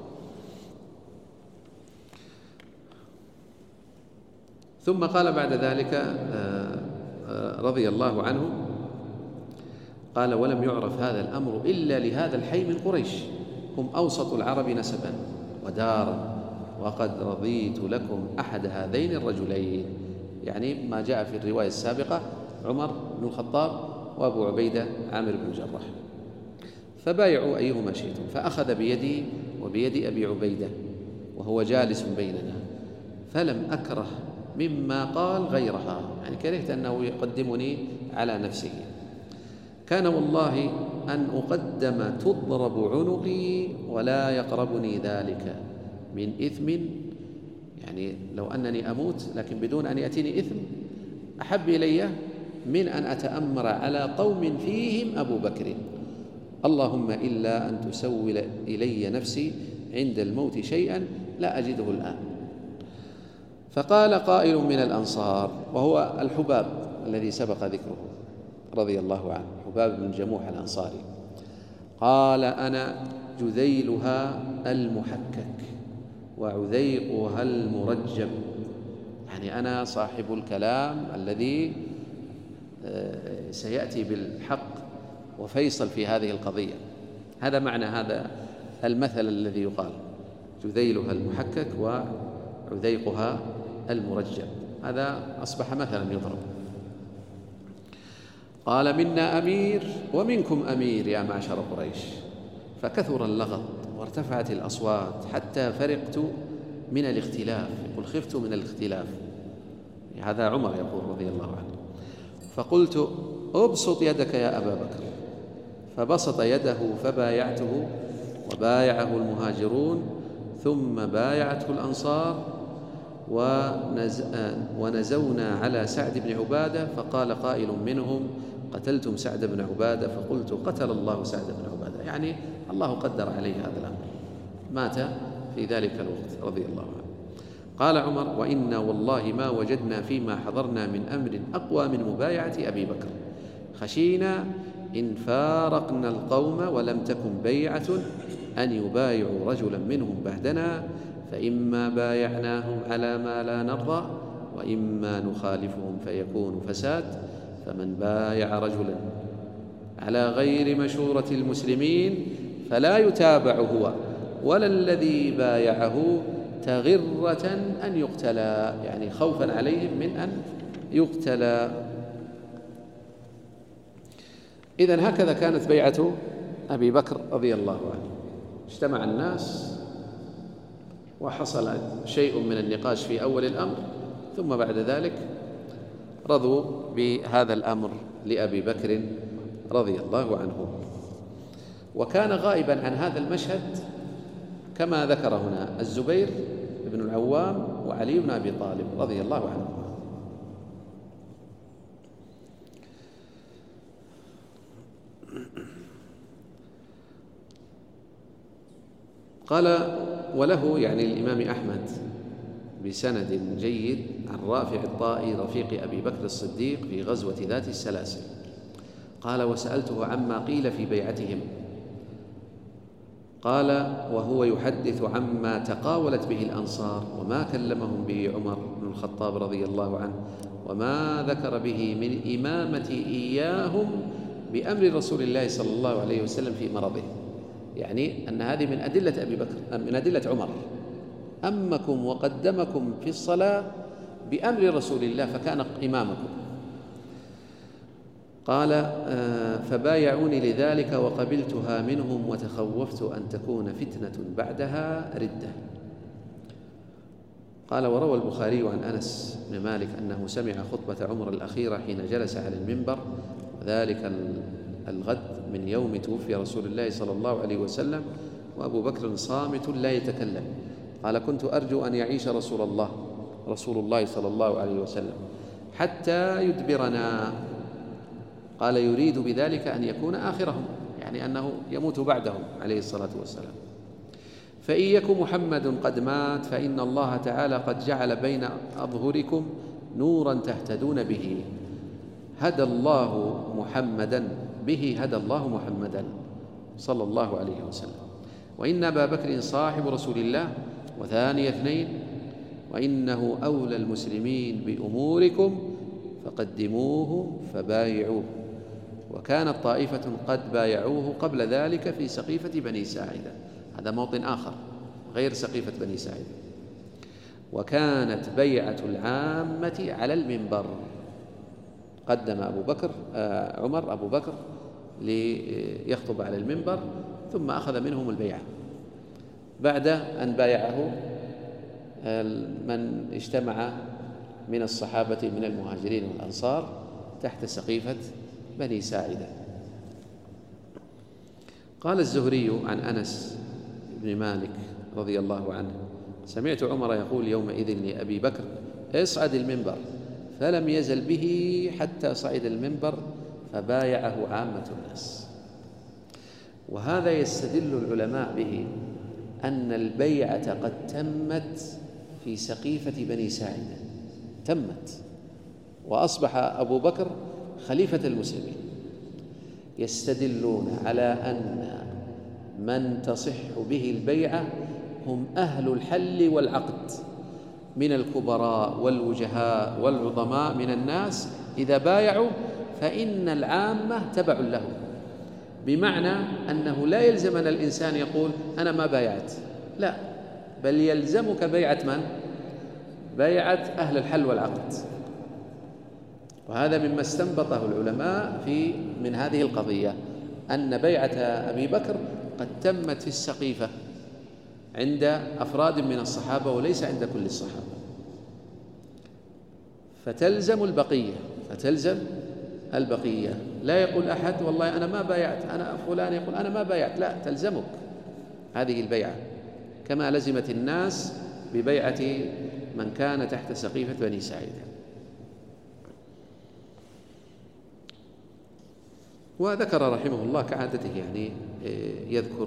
ثم قال بعد ذلك رضي الله عنه، قال: ولم يعرف هذا الأمر إلا لهذا الحي من قريش، هم أوسط العرب نسبا ودارا، وقد رضيت لكم أحد هذين الرجلين، يعني ما جاء في الرواية السابقة عمر بن الخطاب وأبو عبيدة عامر بن الجراح. فبايعوا أيهما شئتم. فأخذ بيدي وبيد أبي عبيدة وهو جالس بيننا، فلم أكره مما قال غيرها، يعني كرهت أنه يقدمني على نفسه. كان والله أن أقدم تضرب عنقي ولا يقربني ذلك من إثم، يعني لو أنني أموت لكن بدون أن يأتيني إثم أحب إلي من أن أتأمر على قوم فيهم أبو بكر، اللهم إلا أن تسول إلي نفسي عند الموت شيئا لا أجده الآن. فقال قائل من الأنصار، وهو الحباب الذي سبق ذكره رضي الله عنه، حباب بن جموح الأنصاري، قال: أنا جذيلها المحكك وعذيقها المرجب، يعني أنا صاحب الكلام الذي سيأتي بالحق وفيصل في هذه القضية. هذا معنى هذا المثل الذي يقال: جذيلها المحكك وعذيقها المرجب، هذا أصبح مثلا يضرب. قال: منا أمير ومنكم أمير يا معشر قريش. فكثر اللغط وارتفعت الأصوات حتى فرقت من الاختلاف، يقول: خفت من الاختلاف. هذا عمر يقول رضي الله عنه. فقلت أبسط يدك يا أبا بكر، فبسط يده فبايعته، وبايعه المهاجرون، ثم بايعته الأنصار، ونزونا على سعد بن عبادة، فقال قائل منهم: قتلتم سعد بن عبادة؟ فقلت: قتل الله سعد بن عبادة، يعني الله قدر عليه هذا الأمر، مات في ذلك الوقت رضي الله عنه. قال عمر: وإنا والله ما وجدنا فيما حضرنا من أمر أقوى من مبايعة أبي بكر، خشينا إن فارقنا القوم ولم تكن بيعة أن يبايعوا رجلا منهم بعدنا، فإما بايعناهم على ما لا نرضى، وإما نخالفهم فيكون فساد، فمن بايع رجلا على غير مشورة المسلمين فلا يتابع هو ولا الذي بايعه تغرة أن يقتلا، يعني خوفا عليهم من أن يقتلا. إذن هكذا كانت بيعة أبي بكر رضي الله عنه. اجتمع الناس وحصل شيء من النقاش في أول الأمر، ثم بعد ذلك رضوا بهذا الأمر لأبي بكر رضي الله عنه. وكان غائبا عن هذا المشهد كما ذكر هنا الزبير بن العوام وعلي بن أبي طالب رضي الله عنه. قال: وله يعني الإمام أحمد بسند جيد عن رافع الطائي رفيق أبي بكر الصديق في غزوة ذات السلاسل قال: وسألته عما قيل في بيعتهم، قال وهو يحدث عما تقاولت به الأنصار وما كلمهم به عمر بن الخطاب رضي الله عنه، وما ذكر به من إمامة إياهم بأمر رسول الله صلى الله عليه وسلم في مرضه، يعني أن هذه من أدلة أبي بكر، من أدلة عمر، أمكم وقدمكم في الصلاة بأمر رسول الله فكان إمامكم. قال: فبايعوني لذلك وقبلتها منهم، وتخوفت أن تكون فتنة بعدها ردة. قال: وروى البخاري عن أنس بن مالك أنه سمع خطبة عمر الأخيرة حين جلس على المنبر، وذلك الغد من يوم توفي رسول الله صلى الله عليه وسلم، وأبو بكر صامت لا يتكلم. قال: كنت أرجو أن يعيش رسول الله صلى الله عليه وسلم حتى يدبرنا. قال: يريد بذلك أن يكون آخرهم، يعني أنه يموت بعدهم عليه الصلاة والسلام. فإن يك محمد قد مات فإن الله تعالى قد جعل بين أظهركم نورا تهتدون به، هدى الله محمدا به، هدى الله محمدا صلى الله عليه وسلم. وإن أبا بكر صاحب رسول الله وثاني اثنين، وإنه أولى المسلمين بأموركم فقدموه فبايعوه. وكانت طائفة قد بايعوه قبل ذلك في سقيفة بني ساعدة، هذا موطن آخر غير سقيفة بني ساعدة. وكانت بيعة العامة على المنبر، قدم عمر أبو بكر ليخطب على المنبر، ثم أخذ منهم البيعة بعد أن بايعه من اجتمع من الصحابة من المهاجرين والأنصار تحت سقيفة بني ساعدة. قال الزهري عن أنس بن مالك رضي الله عنه: سمعت عمر يقول يومئذ لأبي بكر: اصعد المنبر، فلم يزل به حتى صعد المنبر فبايعه عامة الناس. وهذا يستدل العلماء به أن البيعة قد تمت في سقيفة بني ساعدة، تمت، وأصبح أبو بكر خليفة المسلمين. يستدلون على أن من تصح به البيعة هم أهل الحل والعقد من الكبراء والوجهاء والعظماء من الناس، إذا بايعوا فإن العامة تبع لهم، بمعنى أنه لا يلزمنا الإنسان يقول أنا ما بايعت، لا، بل يلزمك بيعة من؟ بيعة أهل الحل والعقد. وهذا مما استنبطه العلماء من هذه القضية، أن بيعة أبي بكر قد تمت في السقيفة عند أفراد من الصحابة وليس عند كل الصحابة، فتلزم البقية، فتلزم البقية. لا يقول أحد والله أنا ما بايعت، أنا فلان يقول أنا ما بايعت، لا، تلزمك هذه البيعة كما لزمت الناس ببيعة من كان تحت سقيفة بني ساعدة. وذكر رحمه الله كعادته يعني يذكر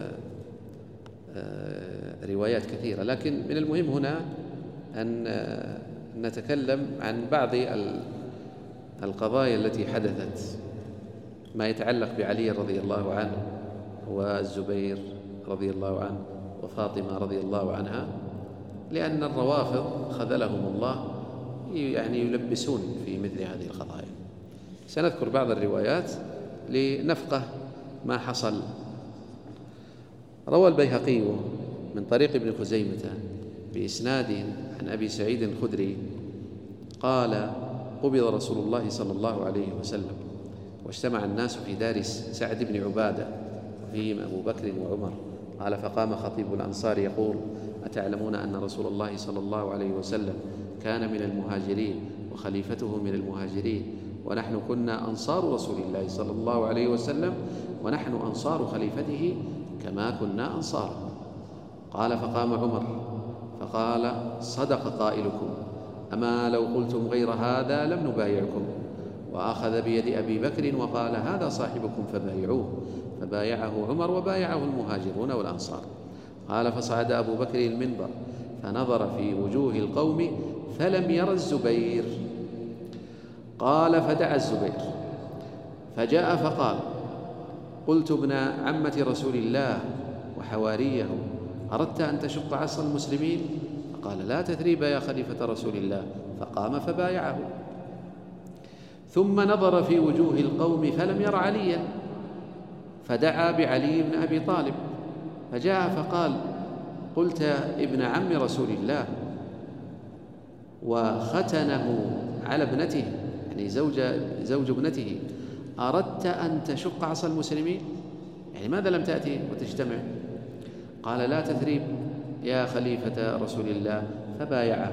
روايات كثيرة، لكن من المهم هنا أن نتكلم عن بعض القضايا التي حدثت، ما يتعلق بعلي رضي الله عنه والزبير رضي الله عنه وفاطمة رضي الله عنها، لأن الروافض خذلهم الله يعني يلبسون في مثل هذه القضايا. سنذكر بعض الروايات لنفقه ما حصل. روى البيهقي من طريق ابن خزيمة بإسناد عن أبي سعيد الخدري قال: قبض رسول الله صلى الله عليه وسلم واجتمع الناس في دار سعد بن عبادة وفيهم أبو بكر وعمر. قال: فقام خطيب الأنصار يقول: أتعلمون أن رسول الله صلى الله عليه وسلم كان من المهاجرين وخليفته من المهاجرين، ونحن كنا أنصار رسول الله صلى الله عليه وسلم ونحن أنصار خليفته كما كنا أنصاره. قال: فقام عمر فقال: صدق قائلكم، أما لو قلتم غير هذا لم نبايعكم. وأخذ بيد أبي بكر وقال: هذا صاحبكم فبايعوه. فبايعه عمر وبايعه المهاجرون والأنصار. قال: فصعد أبو بكر المنبر فنظر في وجوه القوم فلم ير الزبير. قال: فدعا الزبير فجاء فقال: قلت ابن عمة رسول الله وحواريه، أردت أن تشق عصا المسلمين؟ فقال: لا تثريب يا خليفة رسول الله. فقام فبايعه. ثم نظر في وجوه القوم فلم ير عليا، فدعا بعلي بن أبي طالب فجاء فقال: قلت ابن عم رسول الله وختنه على ابنته، يعني زوج ابنته، أردت أن تشق عصا المسلمين؟ يعني ماذا لم تأتي وتجتمع؟ قال: لا تثريب يا خليفة رسول الله. فبايعه.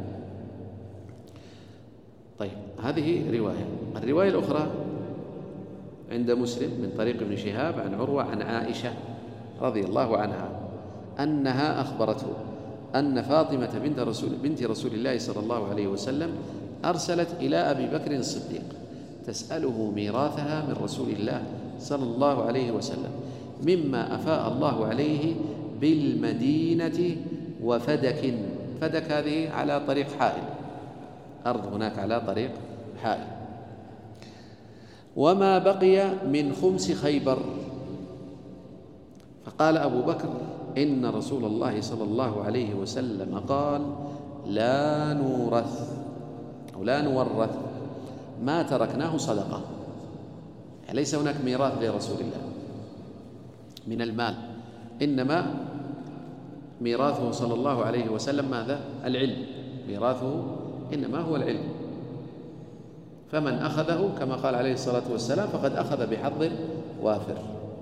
طيب، هذه رواية. الرواية الأخرى عند مسلم من طريق ابن شهاب عن عروة عن عائشة رضي الله عنها أنها أخبرته أن فاطمة بنت رسول الله صلى الله عليه وسلم أرسلت إلى أبي بكر الصديق تسأله ميراثها من رسول الله صلى الله عليه وسلم مما أفاء الله عليه بالمدينة وفدك. فدك هذه على طريق حائل، أرض هناك على طريق حائل. وما بقي من خمس خيبر. فقال أبو بكر: إن رسول الله صلى الله عليه وسلم قال: لا نورث أو لا نورث ما تركناه صدقة. يعني ليس هناك ميراث لرسول الله من المال، إنما ميراثه صلى الله عليه وسلم ماذا؟ العلم. ميراثه إنما هو العلم. فمن أخذه كما قال عليه الصلاة والسلام فقد أخذ بحظ وافر.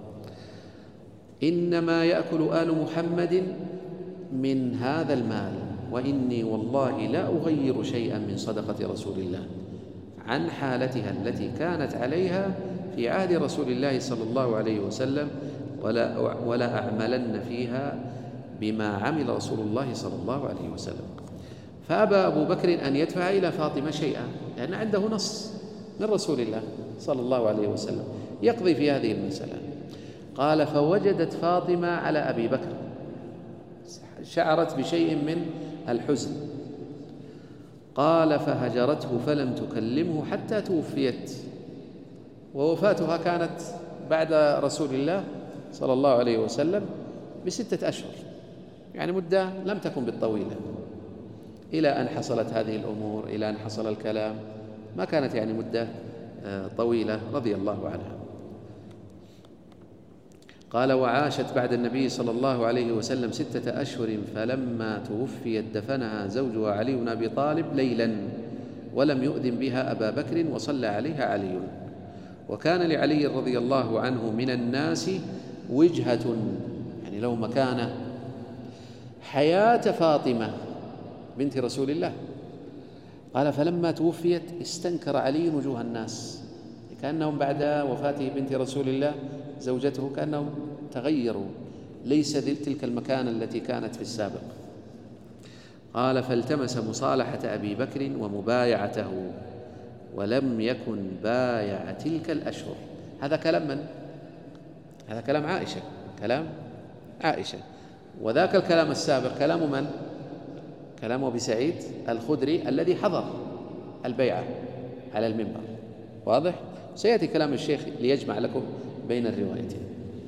إنما يأكل آل محمد من هذا المال، وإني والله لا أغير شيئا من صدقة رسول الله عن حالتها التي كانت عليها في عهد رسول الله صلى الله عليه وسلم، ولا أعملن فيها بما عمل رسول الله صلى الله عليه وسلم. فأبى أبو بكر أن يدفع إلى فاطمة شيئا، لأن عنده نص من رسول الله صلى الله عليه وسلم يقضي في هذه المسألة. قال: فوجدت فاطمة على أبي بكر، شعرت بشيء من الحزن. قال: فهجرته فلم تكلمه حتى توفيت. ووفاتها كانت بعد رسول الله صلى الله عليه وسلم ب6 أشهر، يعني مدة لم تكن بالطويلة، إلى أن حصلت هذه الأمور، إلى أن حصل الكلام، ما كانت يعني مدة طويلة رضي الله عنها. قال: وعاشت بعد النبي صلى الله عليه وسلم 6 أشهر، فلما توفيت دفنها زوجها علي بن أبي طالب ليلا، ولم يؤذن بها أبا بكر، وصلى عليها علي. وكان لعلي رضي الله عنه من الناس وجهة، يعني له مكانة، حياة فاطمة بنت رسول الله. قال: فلما توفيت استنكر علي وجوه الناس، كأنهم بعد وفاته بنت رسول الله زوجته كأنهم تغيروا، ليس تلك المكانة التي كانت في السابق. قال: فالتمس مصالحة أبي بكر ومبايعته ولم يكن بايع تلك الأشهر. هذا كلام من؟ هذا كلام عائشة، كلام عائشة. وذاك الكلام السابق كلام من؟ كلام أبي سعيد الخدري الذي حضر البيعة على المنبر. واضح؟ سيأتي كلام الشيخ ليجمع لكم بين الروايتين.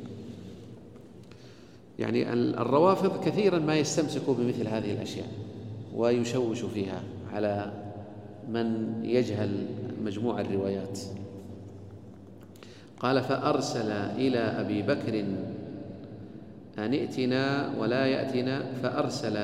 يعني الروافض كثيرا ما يستمسكوا بمثل هذه الأشياء ويشوش فيها على من يجهل مجموع الروايات. قال: فأرسل إلى أبي بكر أن ائتنا ولا يأتنا، فأرسل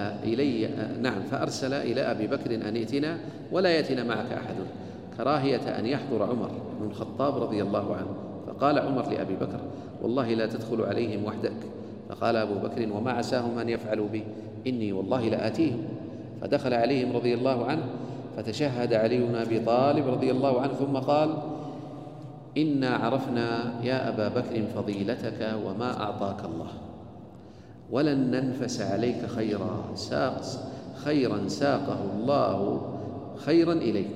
إلى أبي بكر أن ائتنا ولا يأتنا معك أحد، كراهية أن يحضر عمر بن الخطاب رضي الله عنه. فقال عمر لأبي بكر: والله لا تدخل عليهم وحدك. فقال أبو بكر: وما عساهم أن يفعلوا بي، إني والله لآتيهم. فدخل عليهم رضي الله عنه، فتشهد علي بن أبي طالب رضي الله عنه، ثم قال: إنا عرفنا يا أبا بكر فضيلتك وما أعطاك الله، ولن ننفس عليك خيرا ساقه الله خيرا إليك،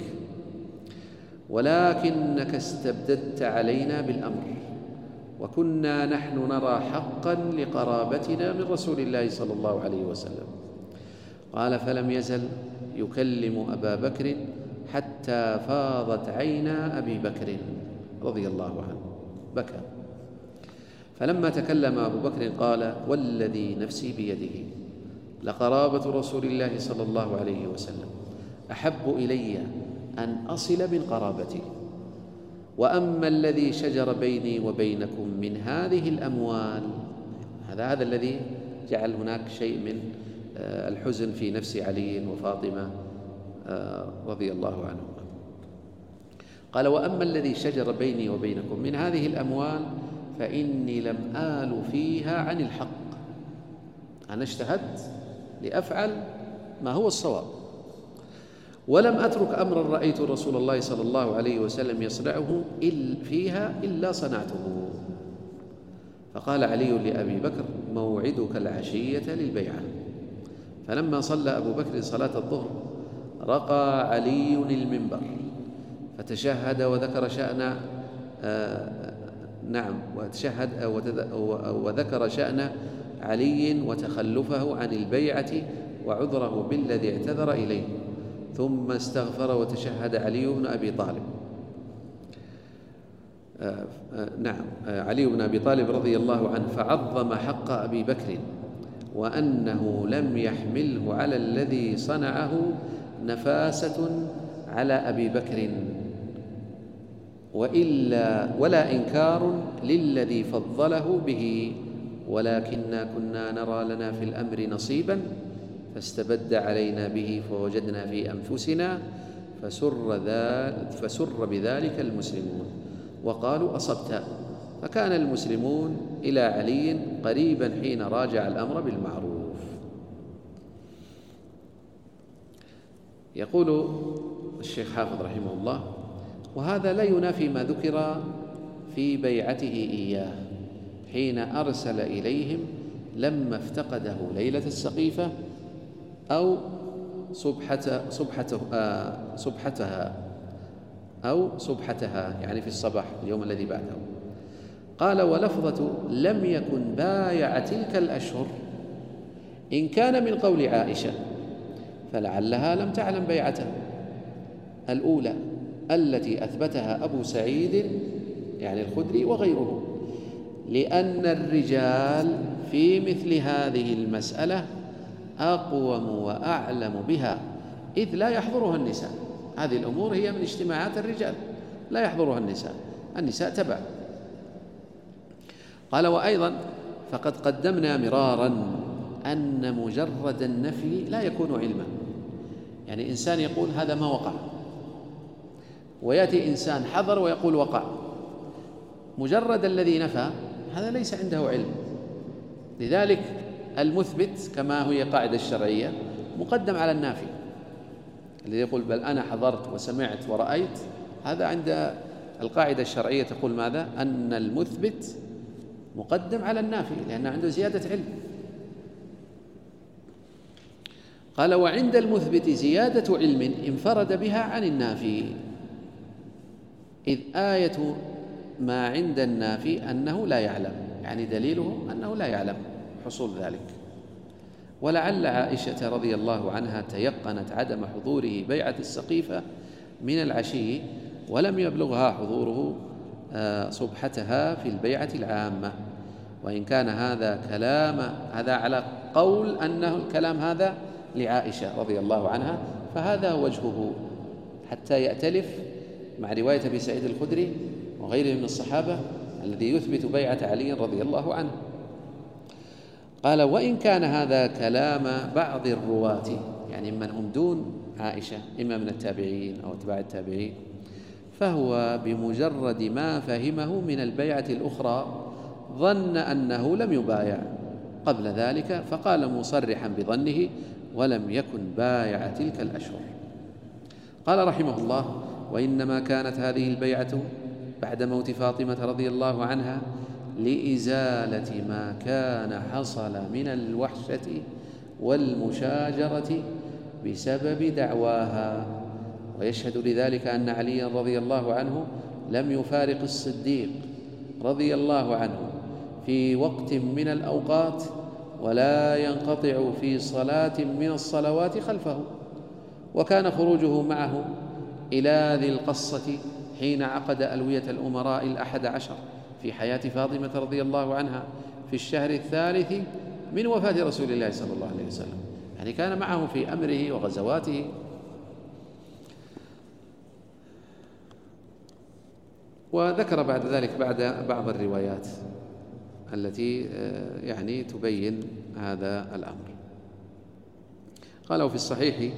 ولكنك استبددت علينا بالأمر، وكنا نحن نرى حقا لقرابتنا من رسول الله صلى الله عليه وسلم. قال: فلم يزل يكلم أبا بكر حتى فاضت عينا أبي بكر رضي الله عنه، بكى. فلما تكلم أبو بكر قال: والذي نفسي بيده لقرابة رسول الله صلى الله عليه وسلم أحب إلي أن أصل من قرابتي، وأما الذي شجر بيني وبينكم من هذه الأموال، هذا الذي جعل هناك شيء من الحزن في نفس علي وفاطمة رضي الله عنهم. قال: وأما الذي شجر بيني وبينكم من هذه الأموال فإني لم آل فيها عن الحق، أنا اجتهدت لأفعل ما هو الصواب، ولم أترك أمرا رأيت رسول الله صلى الله عليه وسلم يصنعه فيها إلا صنعته. فقال علي لأبي بكر: موعدك العشية للبيعة. فلما صلى أبو بكر صلاة الظهر رقى علي المنبر فتشهد وذكر شأن وذكر شأن علي وتخلفه عن البيعة وعذره بالذي اعتذر إليه، ثم استغفر وتشهد علي بن أبي طالب علي بن أبي طالب رضي الله عنه، فعظم حق أبي بكر وأنه لم يحمله على الذي صنعه نفاسة على أبي بكر ولا إنكار للذي فضله به، ولكننا كنا نرى لنا في الأمر نصيبا فاستبد علينا به فوجدنا في أنفسنا فسر بذلك المسلمون وقالوا أصبت. فكان المسلمون إلى علي قريبا حين راجع الأمر بالمعروف. يقول الشيخ حافظ رحمه الله: وهذا لا ينافي ما ذكر في بيعته إياه حين أرسل إليهم لما افتقده ليلة السقيفة أو صبحتها يعني في الصباح اليوم الذي بعده. قال: ولفظة لم يكن بايع تلك الأشهر إن كان من قول عائشة فلعلها لم تعلم بيعته الأولى التي أثبتها أبو سعيد يعني الخدري وغيره، لأن الرجال في مثل هذه المسألة أقوم وأعلم بها، إذ لا يحضرها النساء. هذه الأمور هي من اجتماعات الرجال لا يحضرها النساء تبع. قال: وأيضا فقد قدمنا مرارا أن مجرد النفي لا يكون علما. يعني إنسان يقول هذا ما وقع، ويأتي إنسان حضر ويقول وقع، مجرد الذي نفى هذا ليس عنده علم. لذلك المثبت كما هي قاعدة الشرعية مقدم على النافي. الذي يقول بل أنا حضرت وسمعت ورأيت، هذا عند القاعدة الشرعية تقول ماذا؟ أن المثبت مقدم على النافي لأن عنده زيادة علم. قال وعند المثبت زيادة علم انفرد بها عن النافي، إذ آية ما عند النافي أنه لا يعلم، يعني دليله أنه لا يعلم حصول ذلك. ولعل عائشة رضي الله عنها تيقنت عدم حضوره بيعة السقيفة من العشي ولم يبلغها حضوره صبحتها في البيعة العامة، وإن كان هذا على قول أنه الكلام هذا لعائشة رضي الله عنها، فهذا وجهه حتى يأتلف مع رواية أبي سعيد الخدري وغيره من الصحابة الذي يثبت بيعة علي رضي الله عنه. قال وإن كان هذا كلام بعض الرواة، يعني من هم دون عائشة إما من التابعين أو أتباع التابعين، فهو بمجرد ما فهمه من البيعة الأخرى ظن أنه لم يبايع قبل ذلك فقال مصرحا بظنه ولم يكن بايع تلك الأشهر. قال رحمه الله وإنما كانت هذه البيعة بعد موت فاطمة رضي الله عنها لإزالة ما كان حصل من الوحشة والمشاجرة بسبب دعواها. ويشهد لذلك أن عليا رضي الله عنه لم يفارق الصديق رضي الله عنه في وقت من الأوقات ولا ينقطع في صلاة من الصلوات خلفه، وكان خروجه معه إلى ذي القصة حين عقد ألوية الأمراء 11 في حياة فاطمة رضي الله عنها في الشهر الثالث من وفاة رسول الله صلى الله عليه وسلم، يعني كان معه في أمره وغزواته. وذكر بعد ذلك بعض الروايات التي يعني تبين هذا الأمر. قالوا في الصحيح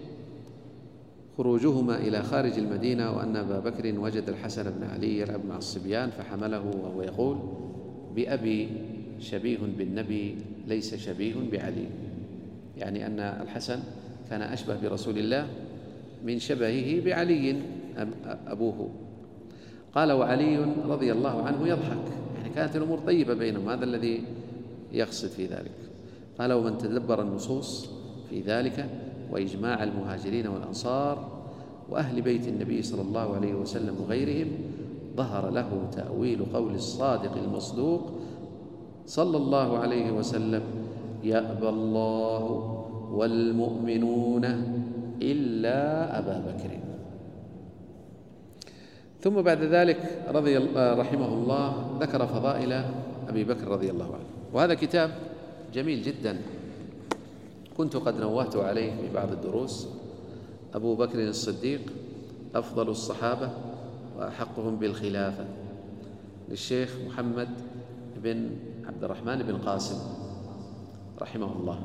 خروجهما إلى خارج المدينة وأن أبا بكر وجد الحسن بن علي يلعب مع الصبيان فحمله وهو يقول بأبي شبيه بالنبي ليس شبيه بعلي، يعني أن الحسن كان أشبه برسول الله من شبهه بعلي أبوه. قال وعلي رضي الله عنه يضحك، يعني كانت الأمور طيبة بينهم، هذا الذي يقصد في ذلك. قال ومن تدبر النصوص في ذلك وإجماع المهاجرين والأنصار وأهل بيت النبي صلى الله عليه وسلم وغيرهم ظهر له تأويل قول الصادق المصدوق صلى الله عليه وسلم يأبى الله والمؤمنون إلا أبا بكر. ثم بعد ذلك رحمه الله ذكر فضائل أبي بكر رضي الله عنه، وهذا كتاب جميل جدا كنت قد نوهت عليه في بعض الدروس. أبو بكر الصديق أفضل الصحابة وأحقهم بالخلافة للشيخ محمد بن عبد الرحمن بن قاسم رحمه الله.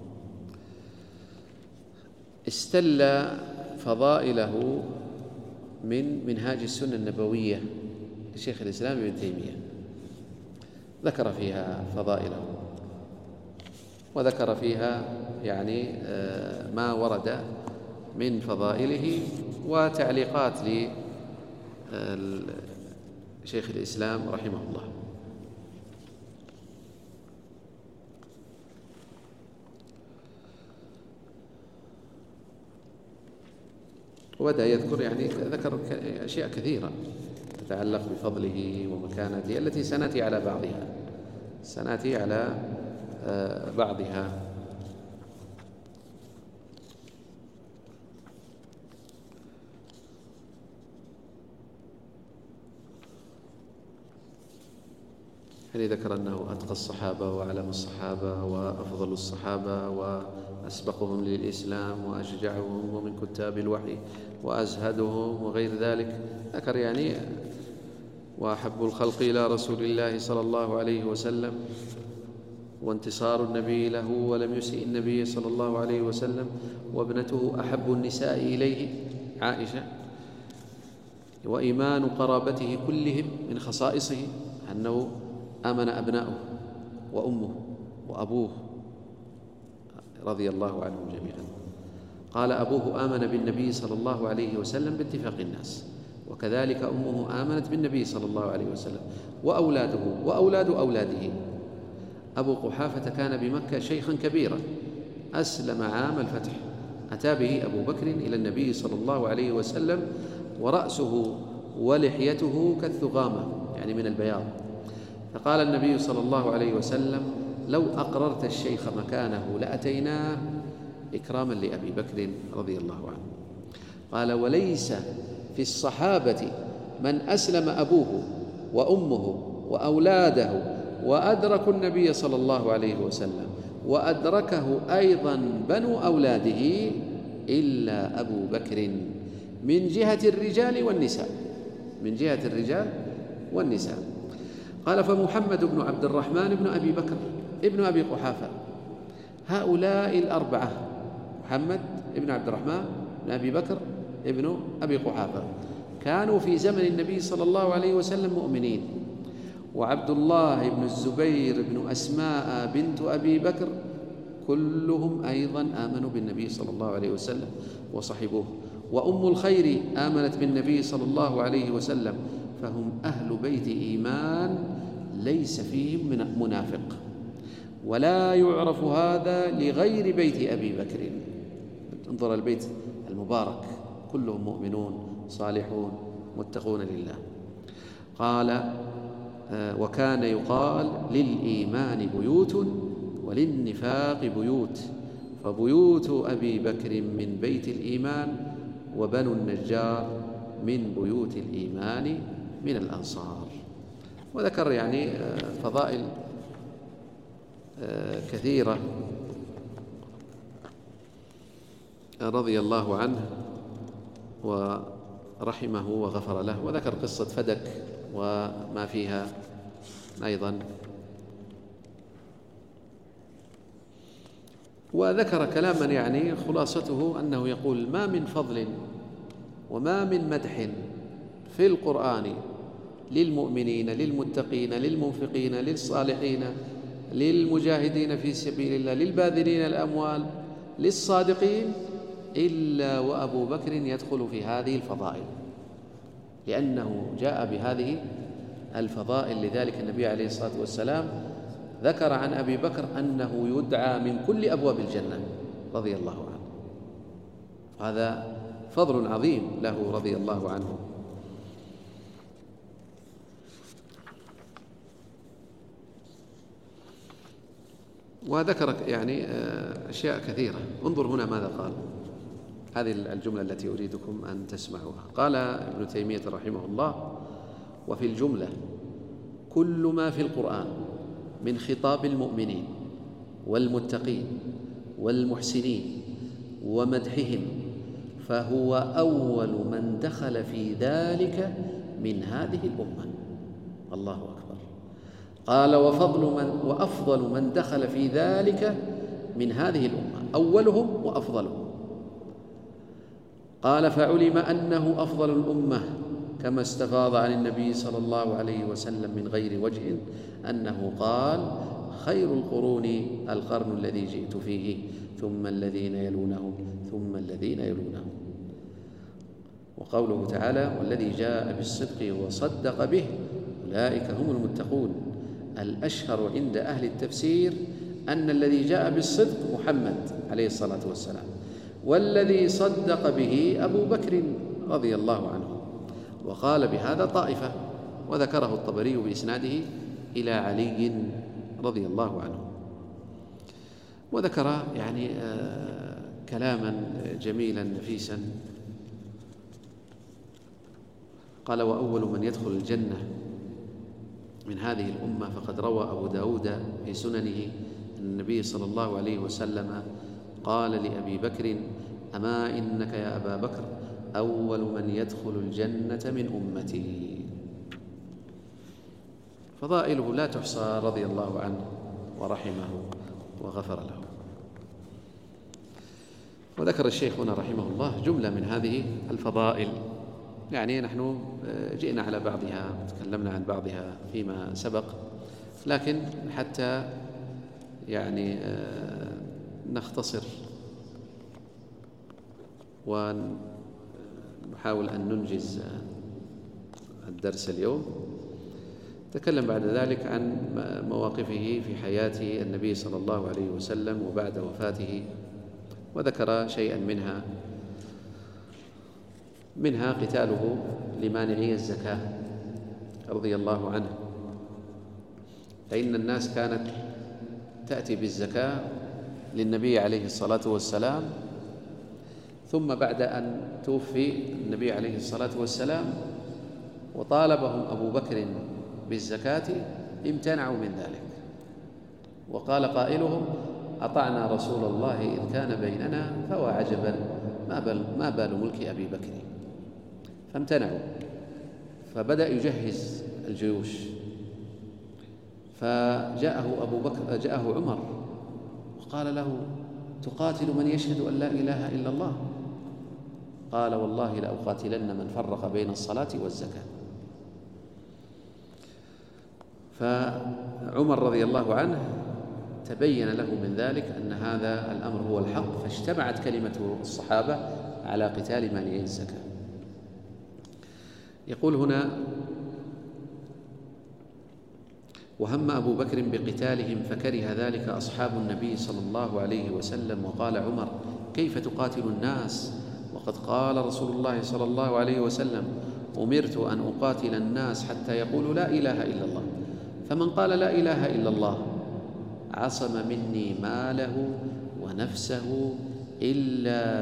استل فضائله من منهاج السنة النبوية لشيخ الإسلام ابن تيمية، ذكر فيها فضائله وذكر فيها يعني ما ورد من فضائله وتعليقات لشيخ الإسلام رحمه الله. وبدأ يذكر يعني ذكر أشياء كثيرة تتعلق بفضله ومكانته التي سنأتي على بعضها. يعني ذكر أنه أتقى الصحابة وأعلم الصحابة وأفضل الصحابة وأسبقهم للإسلام وأشجعهم ومن كتاب الوحي وأزهدهم وغير ذلك. ذكر يعني وأحب الخلق إلى رسول الله صلى الله عليه وسلم وانتصار النبي له ولم يسئ النبي صلى الله عليه وسلم، وابنته أحب النساء إليه عائشة، وإيمان قرابته كلهم من خصائصه أنه آمن أبناؤه وأمه وأبوه رضي الله عنهم جميعا. قال أبوه آمن بالنبي صلى الله عليه وسلم باتفاق الناس، وكذلك أمه آمنت بالنبي صلى الله عليه وسلم، وأولاده وأولاد أولاده. أبو قحافة كان بمكة شيخا كبيرا، أسلم عام الفتح، أتى به أبو بكر إلى النبي صلى الله عليه وسلم ورأسه ولحيته كالثغامة، يعني من البياض، فقال النبي صلى الله عليه وسلم: لو أقررت الشيخ مكانه لأتيناه إكراما لأبي بكر رضي الله عنه. قال: وليس في الصحابة من أسلم أبوه وأمه وأولاده وأدركوا النبي صلى الله عليه وسلم وأدركه أيضا بنو أولاده إلا أبو بكر من جهة الرجال والنساء، من جهة الرجال والنساء. قال: فمحمد بن عبد الرحمن بن أبي بكر ابن أبي قحافة، هؤلاء الأربعة، محمد بن عبد الرحمن بن أبي بكر ابن أبي قحافة، كانوا في زمن النبي صلى الله عليه وسلم مؤمنين، وعبد الله بن الزبير بن أسماء بنت أبي بكر كلهم أيضا آمنوا بالنبي صلى الله عليه وسلم وصحبوه، وأم الخير آمنت بالنبي صلى الله عليه وسلم، فهم أهل بيت إيمان ليس فيهم من منافق، ولا يعرف هذا لغير بيت أبي بكر. انظر البيت المبارك كلهم مؤمنون صالحون متقون لله. قال: وكان يقال للإيمان بيوت وللنفاق بيوت، فبيوت أبي بكر من بيت الإيمان، وبنو النجار من بيوت الإيمان من الأنصار. وذكر يعني فضائل كثيرة رضي الله عنه ورحمه وغفر له، وذكر قصة فدك وما فيها أيضا، وذكر كلاما يعني خلاصته أنه يقول: ما من فضل وما من مدح في القرآن للمؤمنين للمتقين للمنفقين للصالحين للمجاهدين في سبيل الله للباذلين الأموال للصادقين إلا وأبو بكر يدخل في هذه الفضائل، لأنه جاء بهذه الفضائل. لذلك النبي عليه الصلاة والسلام ذكر عن أبي بكر أنه يدعى من كل أبواب الجنة رضي الله عنه، هذا فضل عظيم له رضي الله عنه. وذكر يعني أشياء كثيرة. انظر هنا ماذا قال، هذه الجملة التي أريدكم أن تسمعوها. قال ابن تيمية رحمه الله: وفي الجملة كل ما في القرآن من خطاب المؤمنين والمتقين والمحسنين ومدحهم فهو أول من دخل في ذلك من هذه الأمة. الله أكبر. قال: وأفضل من دخل في ذلك من هذه الأمة، أولهم وأفضلهم. قال: فعلم أنه أفضل الأمة كما استفاض عن النبي صلى الله عليه وسلم من غير وجه أنه قال: خير القرون القرن الذي جئت فيه، ثم الذين يلونهم ثم الذين يلونهم. وقوله تعالى: والذي جاء بالصدق وصدق به أولئك هم المتقون. الأشهر عند أهل التفسير أن الذي جاء بالصدق محمد عليه الصلاة والسلام، والذي صدق به أبو بكر رضي الله عنه. وقال بهذا طائفة، وذكره الطبري بإسناده إلى علي رضي الله عنه. وذكر يعني كلاما جميلا نفيسا. قال: وأول من يدخل الجنة من هذه الأمة فقد روى أبو داود في سننه أن النبي صلى الله عليه وسلم قال لأبي بكر: أما إنك يا أبا بكر أول من يدخل الجنة من أمتي. فضائله لا تحصى رضي الله عنه ورحمه وغفر له. وذكر الشيخ هنا رحمه الله جملة من هذه الفضائل، يعني نحن جئنا على بعضها وتكلمنا عن بعضها فيما سبق، لكن حتى يعني نختصر ونحاول أن ننجز الدرس اليوم. تكلم بعد ذلك عن مواقفه في حياة النبي صلى الله عليه وسلم وبعد وفاته، وذكر شيئا منها قتاله لمانعي الزكاة رضي الله عنه، فإن الناس كانت تأتي بالزكاة للنبي عليه الصلاة والسلام، ثم بعد أن توفي النبي عليه الصلاة والسلام وطالبهم أبو بكر بالزكاة امتنعوا من ذلك، وقال قائلهم: أطعنا رسول الله إذ كان بيننا، فهو عجبا ما بال ملك أبي بكر، فامتنعوا. فبدأ يجهز الجيوش، فجاءه عمر وقال له: تقاتل من يشهد أن لا إله إلا الله؟ قال: والله لأقاتلن من فرق بين الصلاة والزكاة. فعمر رضي الله عنه تبين له من ذلك أن هذا الأمر هو الحق، فاجتمعت كلمة الصحابة على قتال مانعي الزكاة. يقول هنا: وهم أبو بكر بقتالهم فكره ذلك أصحاب النبي صلى الله عليه وسلم، وقال عمر: كيف تقاتل الناس وقد قال رسول الله صلى الله عليه وسلم: أمرت أن أقاتل الناس حتى يقولوا لا إله إلا الله، فمن قال لا إله إلا الله عصم مني ماله ونفسه إلا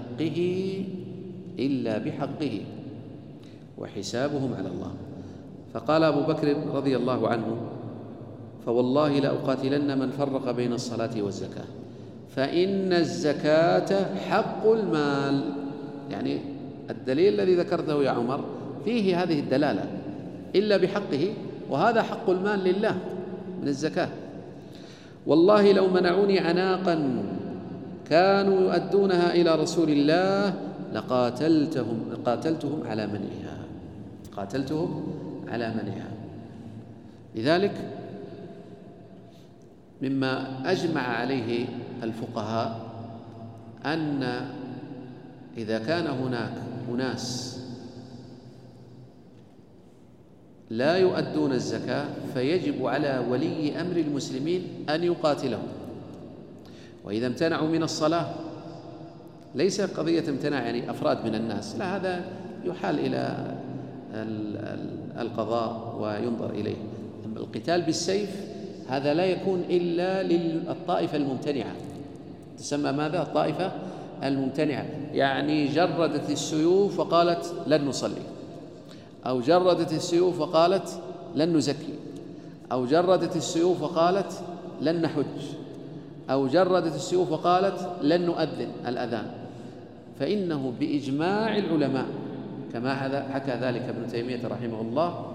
بحقه وحسابهم على الله. فقال أبو بكر رضي الله عنه: فوالله لأقاتلن من فرق بين الصلاة والزكاة، فإن الزكاة حق المال. يعني الدليل الذي ذكرته يا عمر فيه هذه الدلالة، إلا بحقه، وهذا حق المال لله من الزكاة. والله لو منعوني عناقا كانوا يؤدونها إلى رسول الله لقاتلتهم على منعها. لذلك مما أجمع عليه الفقهاء أن إذا كان هناك أناس لا يؤدون الزكاة فيجب على ولي أمر المسلمين أن يقاتلهم. وإذا امتنعوا من الصلاة ليس قضية امتناع يعني أفراد من الناس، لا، هذا يحال إلى القضاء وينظر إليه. أما القتال بالسيف هذا لا يكون إلا للطائفة الممتنعة، تسمى ماذا؟ الطائفة الممتنعة، يعني جردت السيوف وقالت لن نصلي، أو جردت السيوف وقالت لن نزكي، أو جردت السيوف وقالت لن نحج، أو جردت السيوف وقالت لن نؤذن الأذان. فإنه بإجماع العلماء كما حكى ذلك ابن تيمية رحمه الله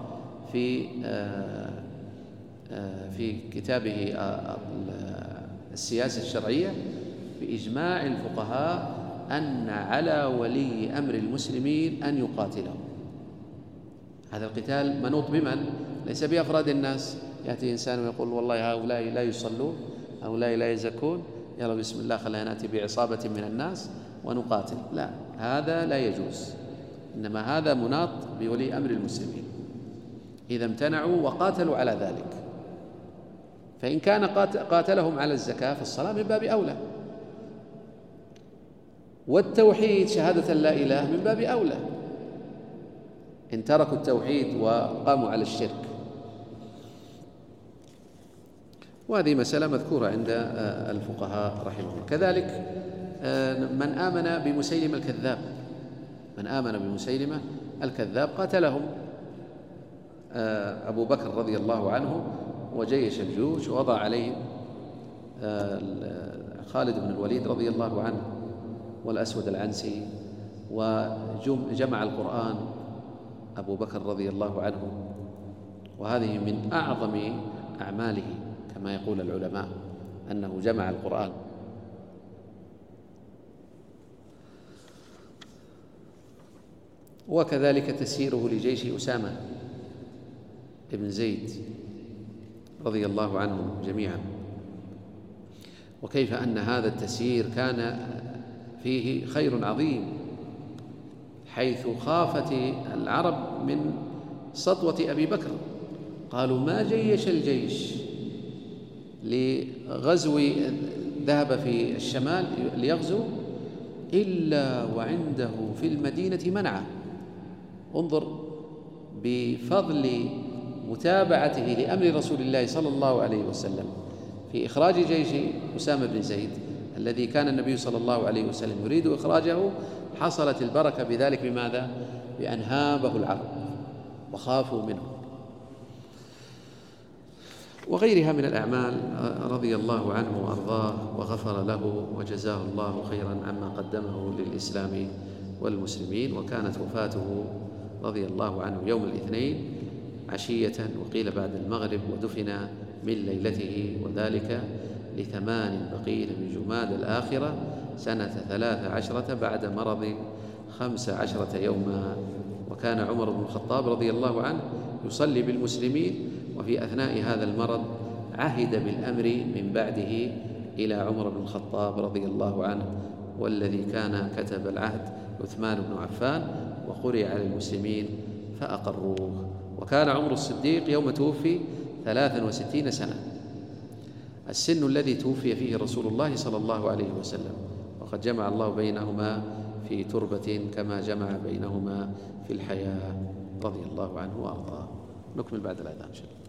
في كتابه السياسة الشرعية، بإجماع الفقهاء أن على ولي أمر المسلمين أن يقاتلهم. هذا القتال منوط بمن؟ ليس بأفراد الناس. يأتي إنسان ويقول والله هؤلاء لا يصلون، هؤلاء لا يزكون، يلا بسم الله خلينا نأتي بعصابة من الناس ونقاتل. لا، هذا لا يجوز، إنما هذا مناط بولي أمر المسلمين إذا امتنعوا وقاتلوا على ذلك. فإن كان قاتلهم على الزكاة فالصلاة من باب أولى، والتوحيد شهادة لا إله من باب أولى، إن تركوا التوحيد وقاموا على الشرك. وهذه مسألة مذكورة عند الفقهاء رحمه الله. كذلك من آمن بمسيلمة الكذاب قاتلهم أبو بكر رضي الله عنه وجيش الجيوش، ووضع عليهم خالد بن الوليد رضي الله عنه والأسود العنسي، وجمع القرآن أبو بكر رضي الله عنه. وهذه من أعظم أعماله كما يقول العلماء أنه جمع القرآن. وكذلك تسييره لجيش أسامة بن زيد رضي الله عنهم جميعا، وكيف أن هذا التسيير كان فيه خير عظيم، حيث خافت العرب من سطوة أبي بكر. قالوا ما جيش الجيش لغزو، ذهب في الشمال ليغزو إلا وعنده في المدينة منعه. انظر بفضل متابعته لأمر رسول الله صلى الله عليه وسلم في إخراج جيش أسامة بن زيد الذي كان النبي صلى الله عليه وسلم يريد إخراجه، حصلت البركة بذلك. بماذا؟ بأن هابه العرب وخافوا منه، وغيرها من الأعمال رضي الله عنه وأرضاه وغفر له وجزاه الله خيرا عما قدمه للإسلام والمسلمين. وكانت وفاته رضي الله عنه يوم الاثنين عشية، وقيل بعد المغرب، ودفن من ليلته، وذلك ل8 بقين من جماد الآخرة سنة 13 بعد مرض 15 يوما. وكان عمر بن الخطاب رضي الله عنه يصلي بالمسلمين، وفي أثناء هذا المرض عهد بالأمر من بعده إلى عمر بن الخطاب رضي الله عنه، والذي كان كتب العهد عثمان بن عفان، وقرئ على المسلمين فأقروه. وكان عمر الصديق يوم توفي 63 سنة، السن الذي توفي فيه رسول الله صلى الله عليه وسلم، وقد جمع الله بينهما في تربة كما جمع بينهما في الحياة رضي الله عنه وأرضاه. نكمل بعد الأذان إن شاء الله.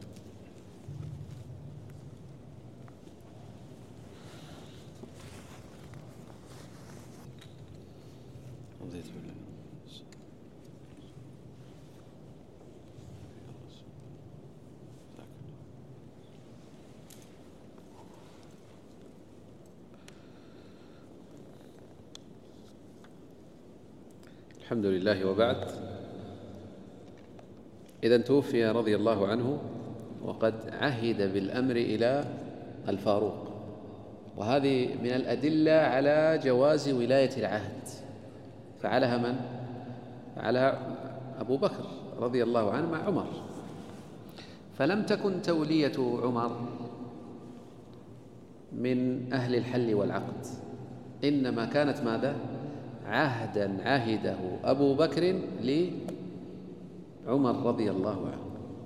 الحمد لله، وبعد. إذن توفي رضي الله عنه وقد عهد بالأمر إلى الفاروق، وهذه من الأدلة على جواز ولاية العهد. فعلها من؟ فعلها أبو بكر رضي الله عنه مع عمر. فلم تكن تولية عمر من أهل الحل والعقد، إنما كانت ماذا؟ عهدا عهده أبو بكر لعمر رضي الله عنه،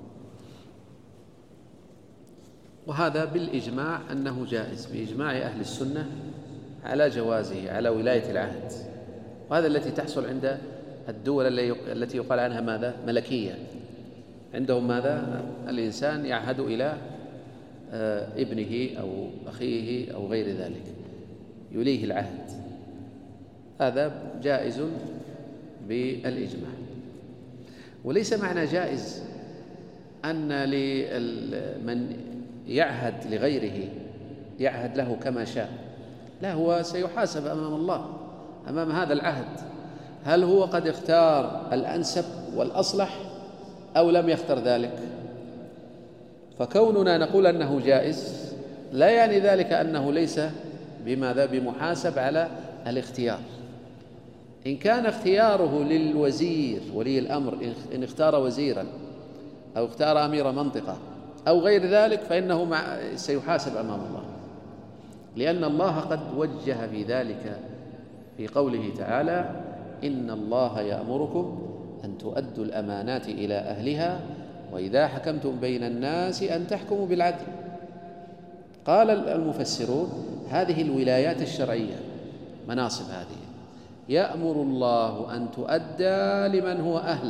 وهذا بالإجماع أنه جائز، بإجماع أهل السنة على جوازه، على ولاية العهد. وهذا التي تحصل عند الدول التي يقال عنها ماذا؟ ملكية. عندهم ماذا؟ الإنسان يعهد إلى ابنه أو أخيه أو غير ذلك، يليه العهد، هذا جائز بالإجماع. وليس معنى جائز أن لمن يعهد لغيره يعهد له كما شاء، لا، هو سيحاسب أمام الله أمام هذا العهد، هل هو قد اختار الأنسب والأصلح أو لم يختر ذلك؟ فكوننا نقول أنه جائز لا يعني ذلك أنه ليس بماذا؟ بمحاسب على الاختيار. إن كان اختياره للوزير ولي الأمر، إن اختار وزيرا أو اختار أمير منطقة أو غير ذلك، فإنه سيحاسب أمام الله، لأن الله قد وجه في ذلك في قوله تعالى: إن الله يأمركم أن تؤدوا الأمانات إلى أهلها وإذا حكمتم بين الناس أن تحكموا بالعدل. قال المفسرون: هذه الولايات الشرعية، مناصب هذه يأمر الله أن تؤدى لمن هو أهل،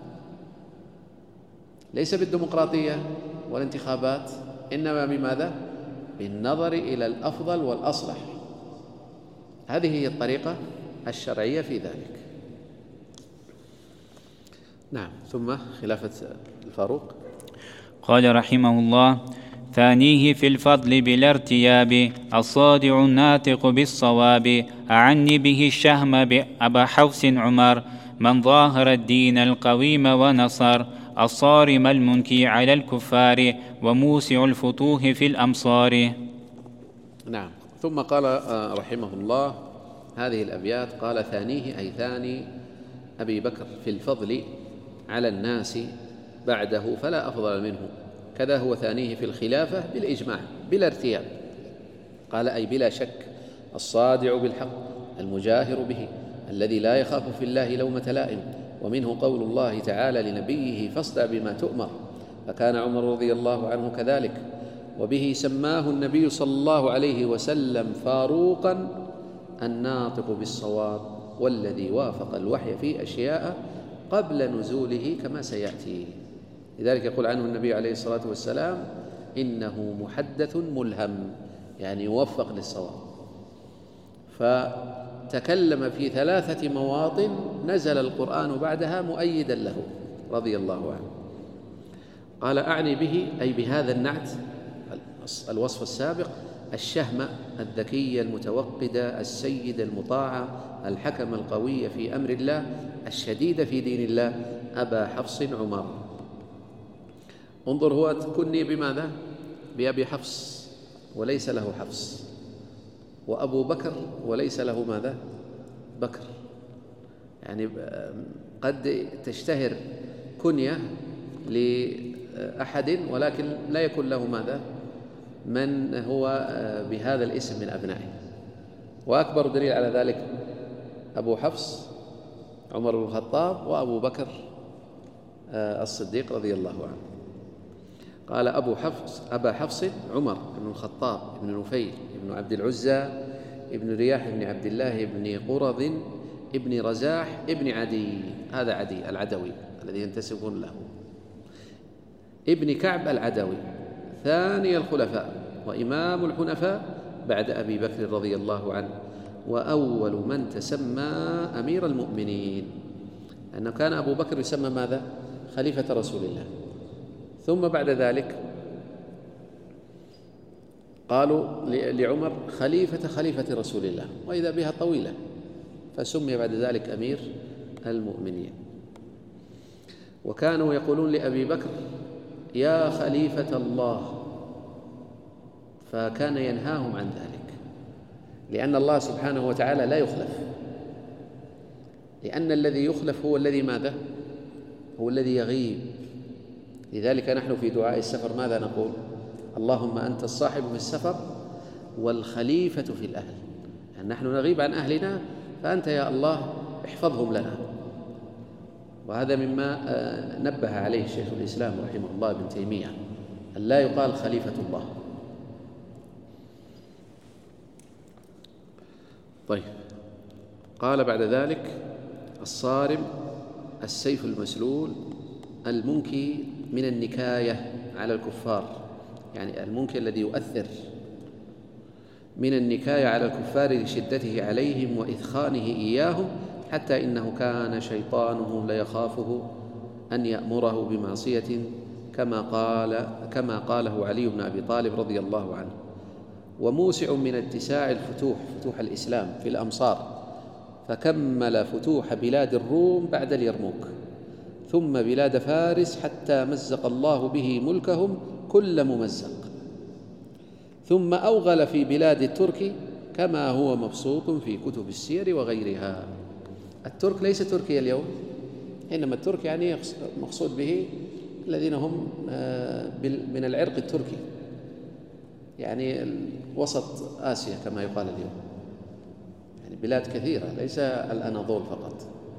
ليس بالديمقراطية والانتخابات، إنما بماذا؟ بالنظر إلى الأفضل والأصلح. هذه هي الطريقة الشرعية في ذلك. نعم. ثم خلافة الفاروق. قال رحمه الله: ثانيه في الفضل بلا ارتياب، الصادع الناطق بالصواب، أعني به الشهم أبا حفص عمر، من ظاهر الدين القويم ونصر، الصارم المنكي على الكفار، وموسع الفتوح في الأمصار. نعم. ثم قال رحمه الله هذه الأبيات، قال: ثانيه أي ثاني أبي بكر في الفضل على الناس بعده فلا أفضل منه، كذا هو ثانيه في الخلافة بالإجماع بلا ارتياب. قال: أي بلا شك، الصادع بالحق المجاهر به، الذي لا يخاف في الله لومة لائم، ومنه قول الله تعالى لنبيه فاصدع بما تؤمر، فكان عمر رضي الله عنه كذلك، وبه سماه النبي صلى الله عليه وسلم فاروقا الناطق بالصواب والذي وافق الوحي في أشياء قبل نزوله كما سيأتي. لذلك يقول عنه النبي عليه الصلاة والسلام إنه محدث ملهم، يعني يوفق للصواب. فتكلم في 3 مواطن نزل القرآن بعدها مؤيدا له رضي الله عنه. قال أعني به أي بهذا النعت الوصف السابق الشهم الذكي المتوقد السيد المطاع الحكم القوي في أمر الله الشديد في دين الله أبا حفص عمر. انظر، هو كني بماذا؟ بأبي حفص وليس له حفص، وأبو بكر وليس له ماذا؟ بكر. يعني قد تشتهر كنية لأحد ولكن لا يكون له ماذا؟ من هو بهذا الاسم من أبنائه. وأكبر دليل على ذلك أبو حفص عمر بن الخطاب وأبو بكر الصديق رضي الله عنه. قال أبا حفص عمر بن الخطاب بن نفيل بن عبد العزى ابن رياح بن عبد الله بن قرظ ابن رزاح ابن عدي، هذا عدي العدوي الذي ينتسبون له، ابن كعب العدوي، ثاني الخلفاء وإمام الحنفاء بعد أبي بكر رضي الله عنه، وأول من تسمى أمير المؤمنين، أنه كان أبو بكر يسمى ماذا؟ خليفة رسول الله، ثم بعد ذلك قالوا لعمر خليفة رسول الله، وإذا بها طويلة، فسمي بعد ذلك أمير المؤمنين. وكانوا يقولون لأبي بكر يا خليفة الله، فكان ينهاهم عن ذلك، لأن الله سبحانه وتعالى لا يخلف، لأن الذي يخلف هو الذي ماذا؟ هو الذي يغيب. لذلك نحن في دعاء السفر ماذا نقول؟ اللهم أنت الصاحب في السفر والخليفة في الأهل، يعني نحن نغيب عن أهلنا فأنت يا الله احفظهم لنا. وهذا مما نبه عليه شيخ الإسلام رحمه الله ابن تيمية، أن لا يقال خليفة الله. طيب، قال بعد ذلك الصارم السيف المسلول المنكي من النكاية على الكفار، يعني المنكي الذي يؤثر من النكاية على الكفار لشدته عليهم وإثخانه إياهم، حتى إنه كان شيطانه ليخافه أن يأمره بمعصية كما قاله علي بن أبي طالب رضي الله عنه. وموسع من اتساع فتوح الإسلام في الأمصار، فكمل فتوح بلاد الروم بعد اليرموك، ثم بلاد فارس، حتى مزق الله به ملكهم كل ممزق، ثم أوغل في بلاد الترك كما هو مبسوط في كتب السير وغيرها. الترك ليس تركيا اليوم، إنما الترك يعني مقصود به الذين هم من العرق التركي، يعني وسط آسيا كما يقال اليوم، يعني بلاد كثيرة ليس الأناضول فقط.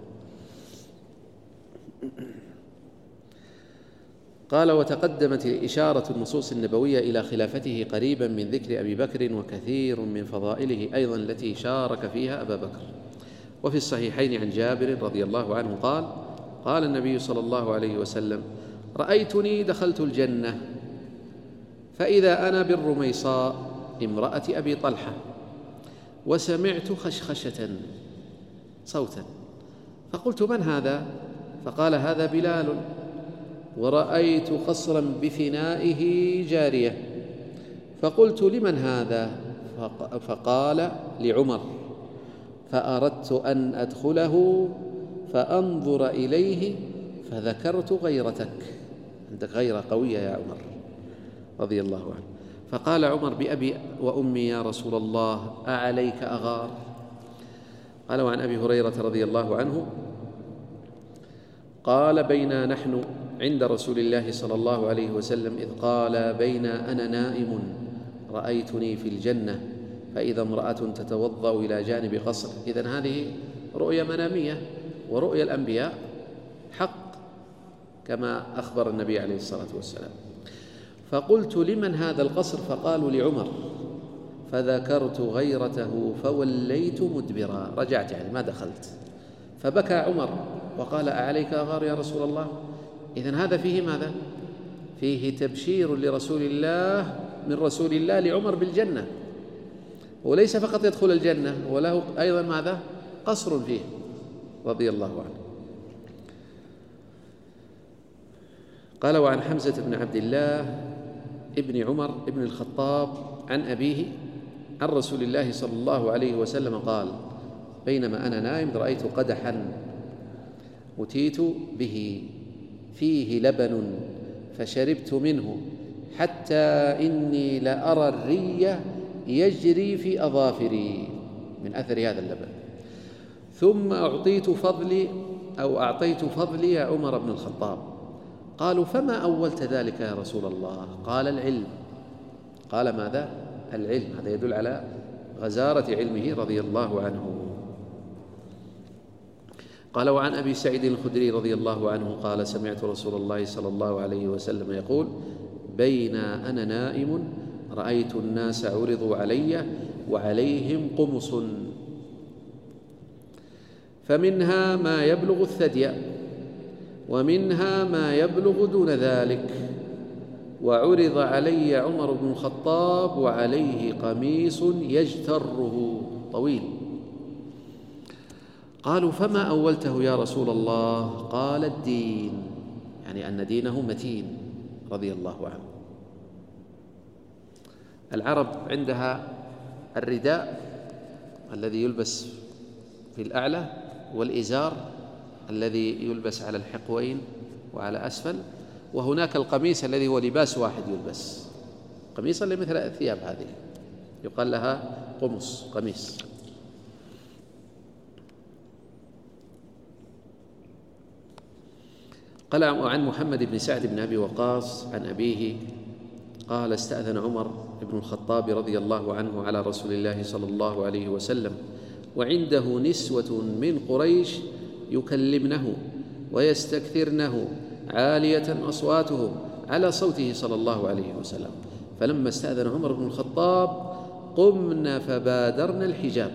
قال وتقدمت إشارة النصوص النبوية إلى خلافته قريبا من ذكر أبي بكر، وكثير من فضائله أيضا التي شارك فيها أبا بكر. وفي الصحيحين عن جابر رضي الله عنه قال النبي صلى الله عليه وسلم رأيتني دخلت الجنة فإذا أنا بالرميصاء امرأة أبي طلحة، وسمعت خشخشة صوتا، فقلت من هذا؟ فقال هذا بلال. ورأيت قصرا بفنائه جارية، فقلت لمن هذا؟ فقال لعمر، فأردت أن أدخله فأنظر إليه فذكرت غيرتك، عندك غيرة قوية يا عمر رضي الله عنه. فقال عمر بأبي وأمي يا رسول الله أعليك أغار؟ قال وعن أبي هريرة رضي الله عنه قال بينا نحن عند رسول الله صلى الله عليه وسلم إذ قال بينا أنا نائم رأيتني في الجنة فإذا امرأة تتوضأ إلى جانب قصر. إذن هذه رؤية منامية، ورؤيا الأنبياء حق كما أخبر النبي عليه الصلاة والسلام. فقلت: لمن هذا القصر؟ فقالوا: لعمر. فذكرت غيرته فوليت مدبرا، رجعت يعني ما دخلت. فبكى عمر وقال: أعليك أغار يا رسول الله؟ إذن هذا فيه ماذا؟ فيه تبشير لرسول الله من رسول الله لعمر بالجنة، وليس فقط يدخل الجنة وله أيضا ماذا؟ قصر فيه رضي الله عنه. قال: وعن حمزة بن عبد الله ابن عمر ابن الخطاب عن أبيه عن رسول الله صلى الله عليه وسلم قال: بينما أنا نائم رأيت قدحا أتيت به فيه لبن فشربت منه حتى إني لأرى الري يجري في أظافري من أثر هذا اللبن، ثم أعطيت فضلي يا عمر بن الخطاب. قالوا: فما أولت ذلك يا رسول الله؟ قال: العلم. قال: ماذا؟ العلم. هذا يدل على غزارة علمه رضي الله عنه. قال: وعن أبي سعيد الخدري رضي الله عنه قال: سمعت رسول الله صلى الله عليه وسلم يقول: بين أنا نائم رأيت الناس عرضوا علي وعليهم قمص، فمنها ما يبلغ الثدي ومنها ما يبلغ دون ذلك، وعرض علي عمر بن الخطاب وعليه قميص يجتره طويل. قالوا: فما أولته يا رسول الله؟ قال: الدين، يعني أن دينه متين رضي الله عنه. العرب عندها الرداء الذي يلبس في الأعلى، والإزار الذي يلبس على الحقوين وعلى أسفل، وهناك القميص الذي هو لباس واحد يلبس، قميص اللي مثل الثياب هذه يقال لها قميص. قال: عن محمد بن سعد بن أبي وقاص عن أبيه قال: استأذن عمر بن الخطاب رضي الله عنه على رسول الله صلى الله عليه وسلم وعنده نسوة من قريش يكلمنه ويستكثرنه عالية أصواتهم على صوته صلى الله عليه وسلم، فلما استأذن عمر بن الخطاب قمنا فبادرنا الحجاب،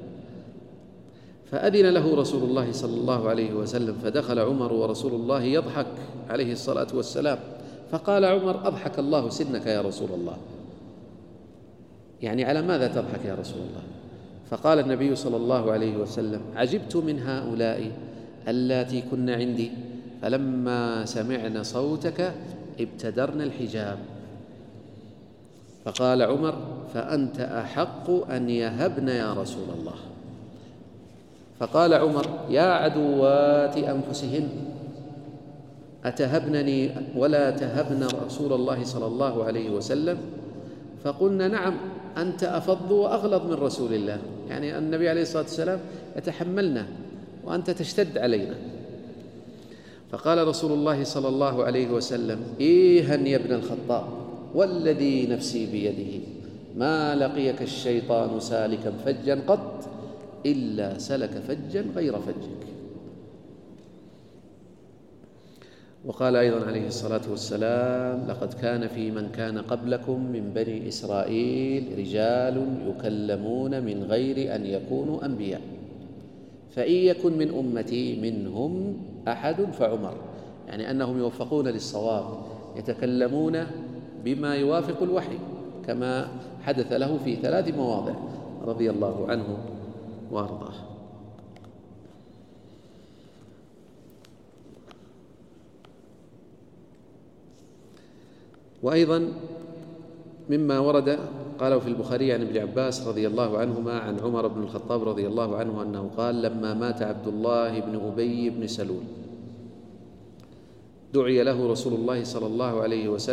فأذن له رسول الله صلى الله عليه وسلم، فدخل عمر ورسول الله يضحك عليه الصلاة والسلام، فقال عمر: أضحك الله سنك يا رسول الله، يعني على ماذا تضحك يا رسول الله؟ فقال النبي صلى الله عليه وسلم: عجبت من هؤلاء اللاتي كن عندي فلما سمعن صوتك ابتدرن الحجاب. فقال عمر: فأنت أحق أن يهبن يا رسول الله. فقال عمر: يا عدوات أنفسهن أتهبنني ولا تهبن رسول الله صلى الله عليه وسلم؟ فقلنا: نعم، أنت أفض وأغلظ من رسول الله، يعني النبي عليه الصلاة والسلام يتحملنا وأنت تشتد علينا. فقال رسول الله صلى الله عليه وسلم: إيها يا ابن الخطاب والذي نفسي بيده ما لقيك الشيطان سالكا فجا قط إلا سلك فجا غير فجك. وقال أيضا عليه الصلاة والسلام: لقد كان في من كان قبلكم من بني إسرائيل رجال يكلمون من غير أن يكونوا أنبياء، فإن يكن من أمتي منهم أحد فعمر، يعني أنهم يوفقون للصواب، يتكلمون بما يوافق الوحي كما حدث له في 3 مواضع رضي الله عنه وأرضاه. وأيضا مما ورد قاله في البخاري عن ابن عباس رضي الله عنهما عن عمر بن الخطاب رضي الله عنه أنه قال: لما مات عبد الله بن أبي بن سلول دعي له رسول الله صلى الله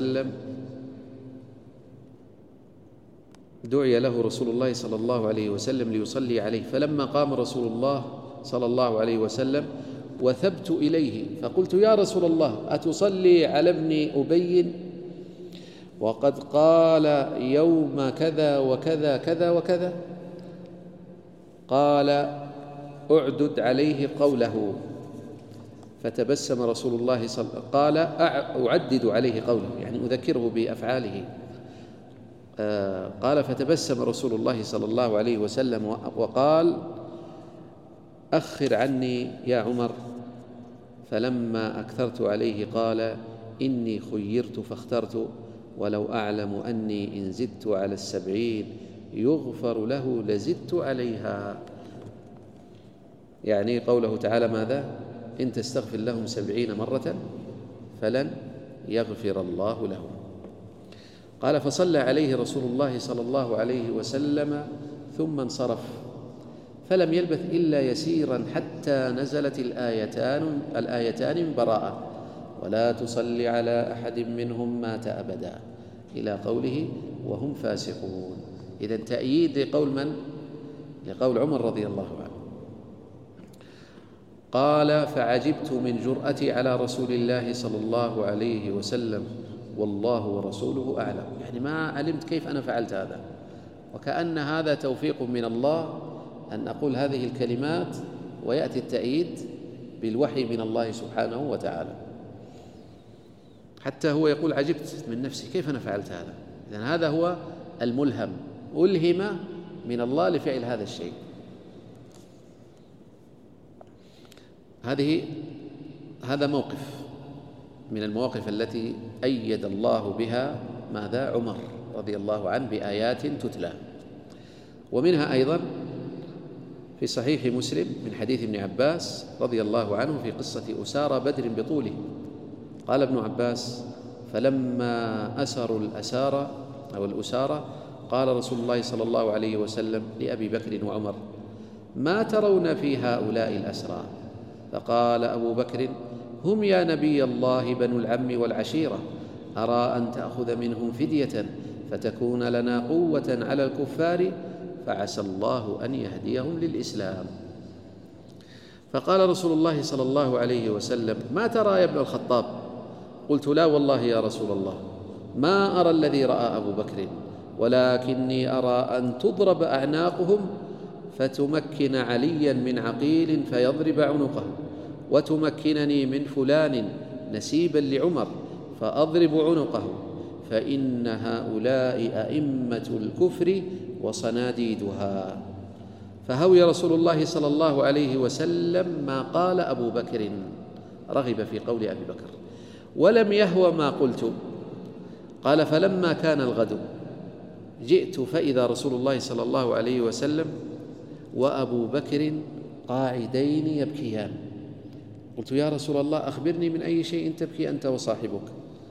عليه وسلم ليصلي عليه، فلما قام رسول الله صلى الله عليه وسلم وثبت إليه فقلت: يا رسول الله أتصلي على ابن أبي وقد قال يوم كذا وكذا كذا وكذا؟ قال: أعدد عليه قوله. فتبسم رسول الله قال أعدد عليه قوله، يعني أذكره بأفعاله. قال فتبسم رسول الله صلى الله عليه وسلم وقال أخر عني يا عمر. فلما أكثرت عليه قال إني خيرت فاخترت، ولو أعلم أني إن زدت على 70 يغفر له لزدت عليها. يعني قوله تعالى ماذا؟ إن تستغفر لهم 70 مرة فلن يغفر الله لهم. قال فصلى عليه رسول الله صلى الله عليه وسلم ثم انصرف، فلم يلبث إلا يسيرا حتى نزلت الآيتان من براءة، ولا تصل على أحد منهم مات أبدا، إلى قوله وهم فاسقون. إذن تأييد لقول من؟ لقول عمر رضي الله عنه. قال فعجبت من جرأتي على رسول الله صلى الله عليه وسلم والله ورسوله أعلم. يعني ما علمت كيف أنا فعلت هذا، وكأن هذا توفيق من الله أن أقول هذه الكلمات ويأتي التأييد بالوحي من الله سبحانه وتعالى. حتى هو يقول عجبت من نفسي كيف أنا فعلت هذا. إذن هذا هو الملهم، ألهم من الله لفعل هذا الشيء. هذا موقف من المواقف التي أيد الله بها ماذا؟ عمر رضي الله عنه بآيات تتلى. ومنها أيضا في صحيح مسلم من حديث ابن عباس رضي الله عنه في قصة أسارى بدر بطوله. قال ابن عباس فلما أسروا الأسارى أو الأسارى قال رسول الله صلى الله عليه وسلم لأبي بكر وعمر ما ترون في هؤلاء الأسرى؟ فقال أبو بكر هم يا نبي الله بنو العم والعشيرة، أرى أن تأخذ منهم فدية فتكون لنا قوة على الكفار، فعسى الله أن يهديهم للإسلام. فقال رسول الله صلى الله عليه وسلم ما ترى يا ابن الخطاب؟ قلت لا والله يا رسول الله ما أرى الذي رأى أبو بكر، ولكني أرى أن تضرب أعناقهم فتمكن عليا من عقيل فيضرب عنقه، وتمكنني من فلان نسيبا لعمر فأضرب عنقه، فإن هؤلاء أئمة الكفر وصناديدها. فهوي رسول الله صلى الله عليه وسلم ما قال أبو بكر، رغب في قول أبي بكر، ولم يهوى ما قلت. قال فلما كان الغد جئت فإذا رسول الله صلى الله عليه وسلم وأبو بكر قاعدين يبكيان. قلت يا رسول الله أخبرني من أي شيء تبكي أنت وصاحبك؟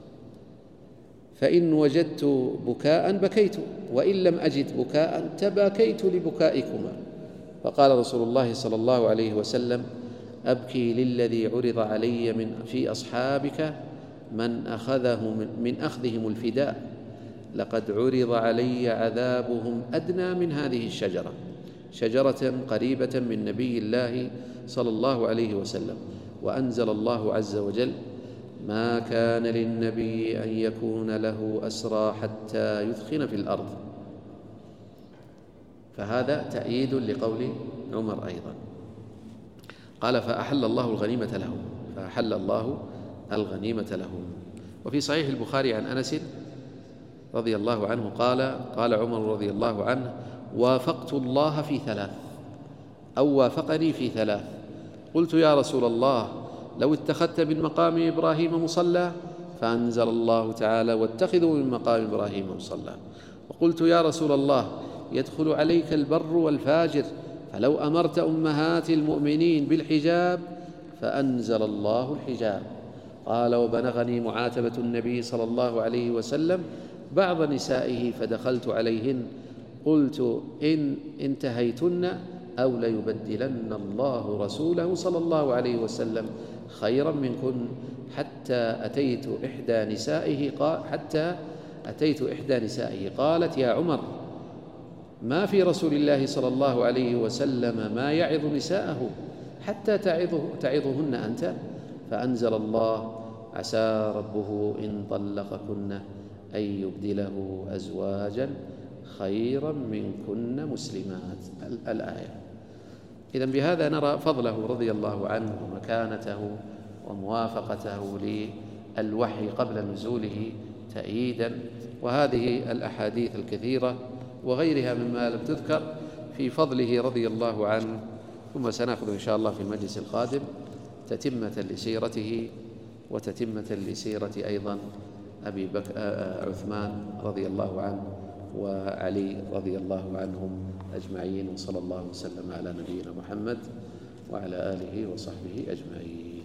فإن وجدت بكاء بكيت، وإن لم أجد بكاء تباكيت لبكائكما. فقال رسول الله صلى الله عليه وسلم أبكي للذي عرض علي في أصحابك من أخذهم الفداء، لقد عرض علي عذابهم أدنى من هذه الشجرة، شجرة قريبة من نبي الله صلى الله عليه وسلم. وأنزل الله عز وجل ما كان للنبي أن يكون له أسرى حتى يثخن في الأرض. فهذا تأييد لقول عمر أيضا. قال فأحل الله الغنيمة لهم. وفي صحيح البخاري عن أنس رضي الله عنه قال عمر رضي الله عنه وافقت الله في 3 أو وافقني في 3. قلت يا رسول الله لو اتخذت من مقام إبراهيم مصلى، فأنزل الله تعالى واتخذوا من مقام إبراهيم مصلى. وقلت يا رسول الله يدخل عليك البر والفاجر، فلو أمرت أمهات المؤمنين بالحجاب، فأنزل الله الحجاب. قال وبلغني معاتبة النبي صلى الله عليه وسلم بعض نسائه فدخلت عليهن قلت إن انتهيتن أو ليبدلن الله رسوله صلى الله عليه وسلم خيرا منكن، حتى أتيت إحدى نسائه قالت يا عمر ما في رسول الله صلى الله عليه وسلم ما يعظ نساءه حتى تعظهن أنت. فأنزل الله عسى ربه إن طلقكن أن يبدله أزواجا خيرا منكن مسلمات، الآية. إذن بهذا نرى فضله رضي الله عنه ومكانته وموافقته للوحي قبل نزوله تأييدا، وهذه الأحاديث الكثيرة وغيرها مما لم تذكر في فضله رضي الله عنه. ثم سنأخذ إن شاء الله في المجلس القادم تتمة لسيرته وتتمة لسيرة أيضا أبي بكر عثمان رضي الله عنه وعلي رضي الله عنهم أجمعين. وصلى الله وسلم على نبينا محمد وعلى آله وصحبه أجمعين.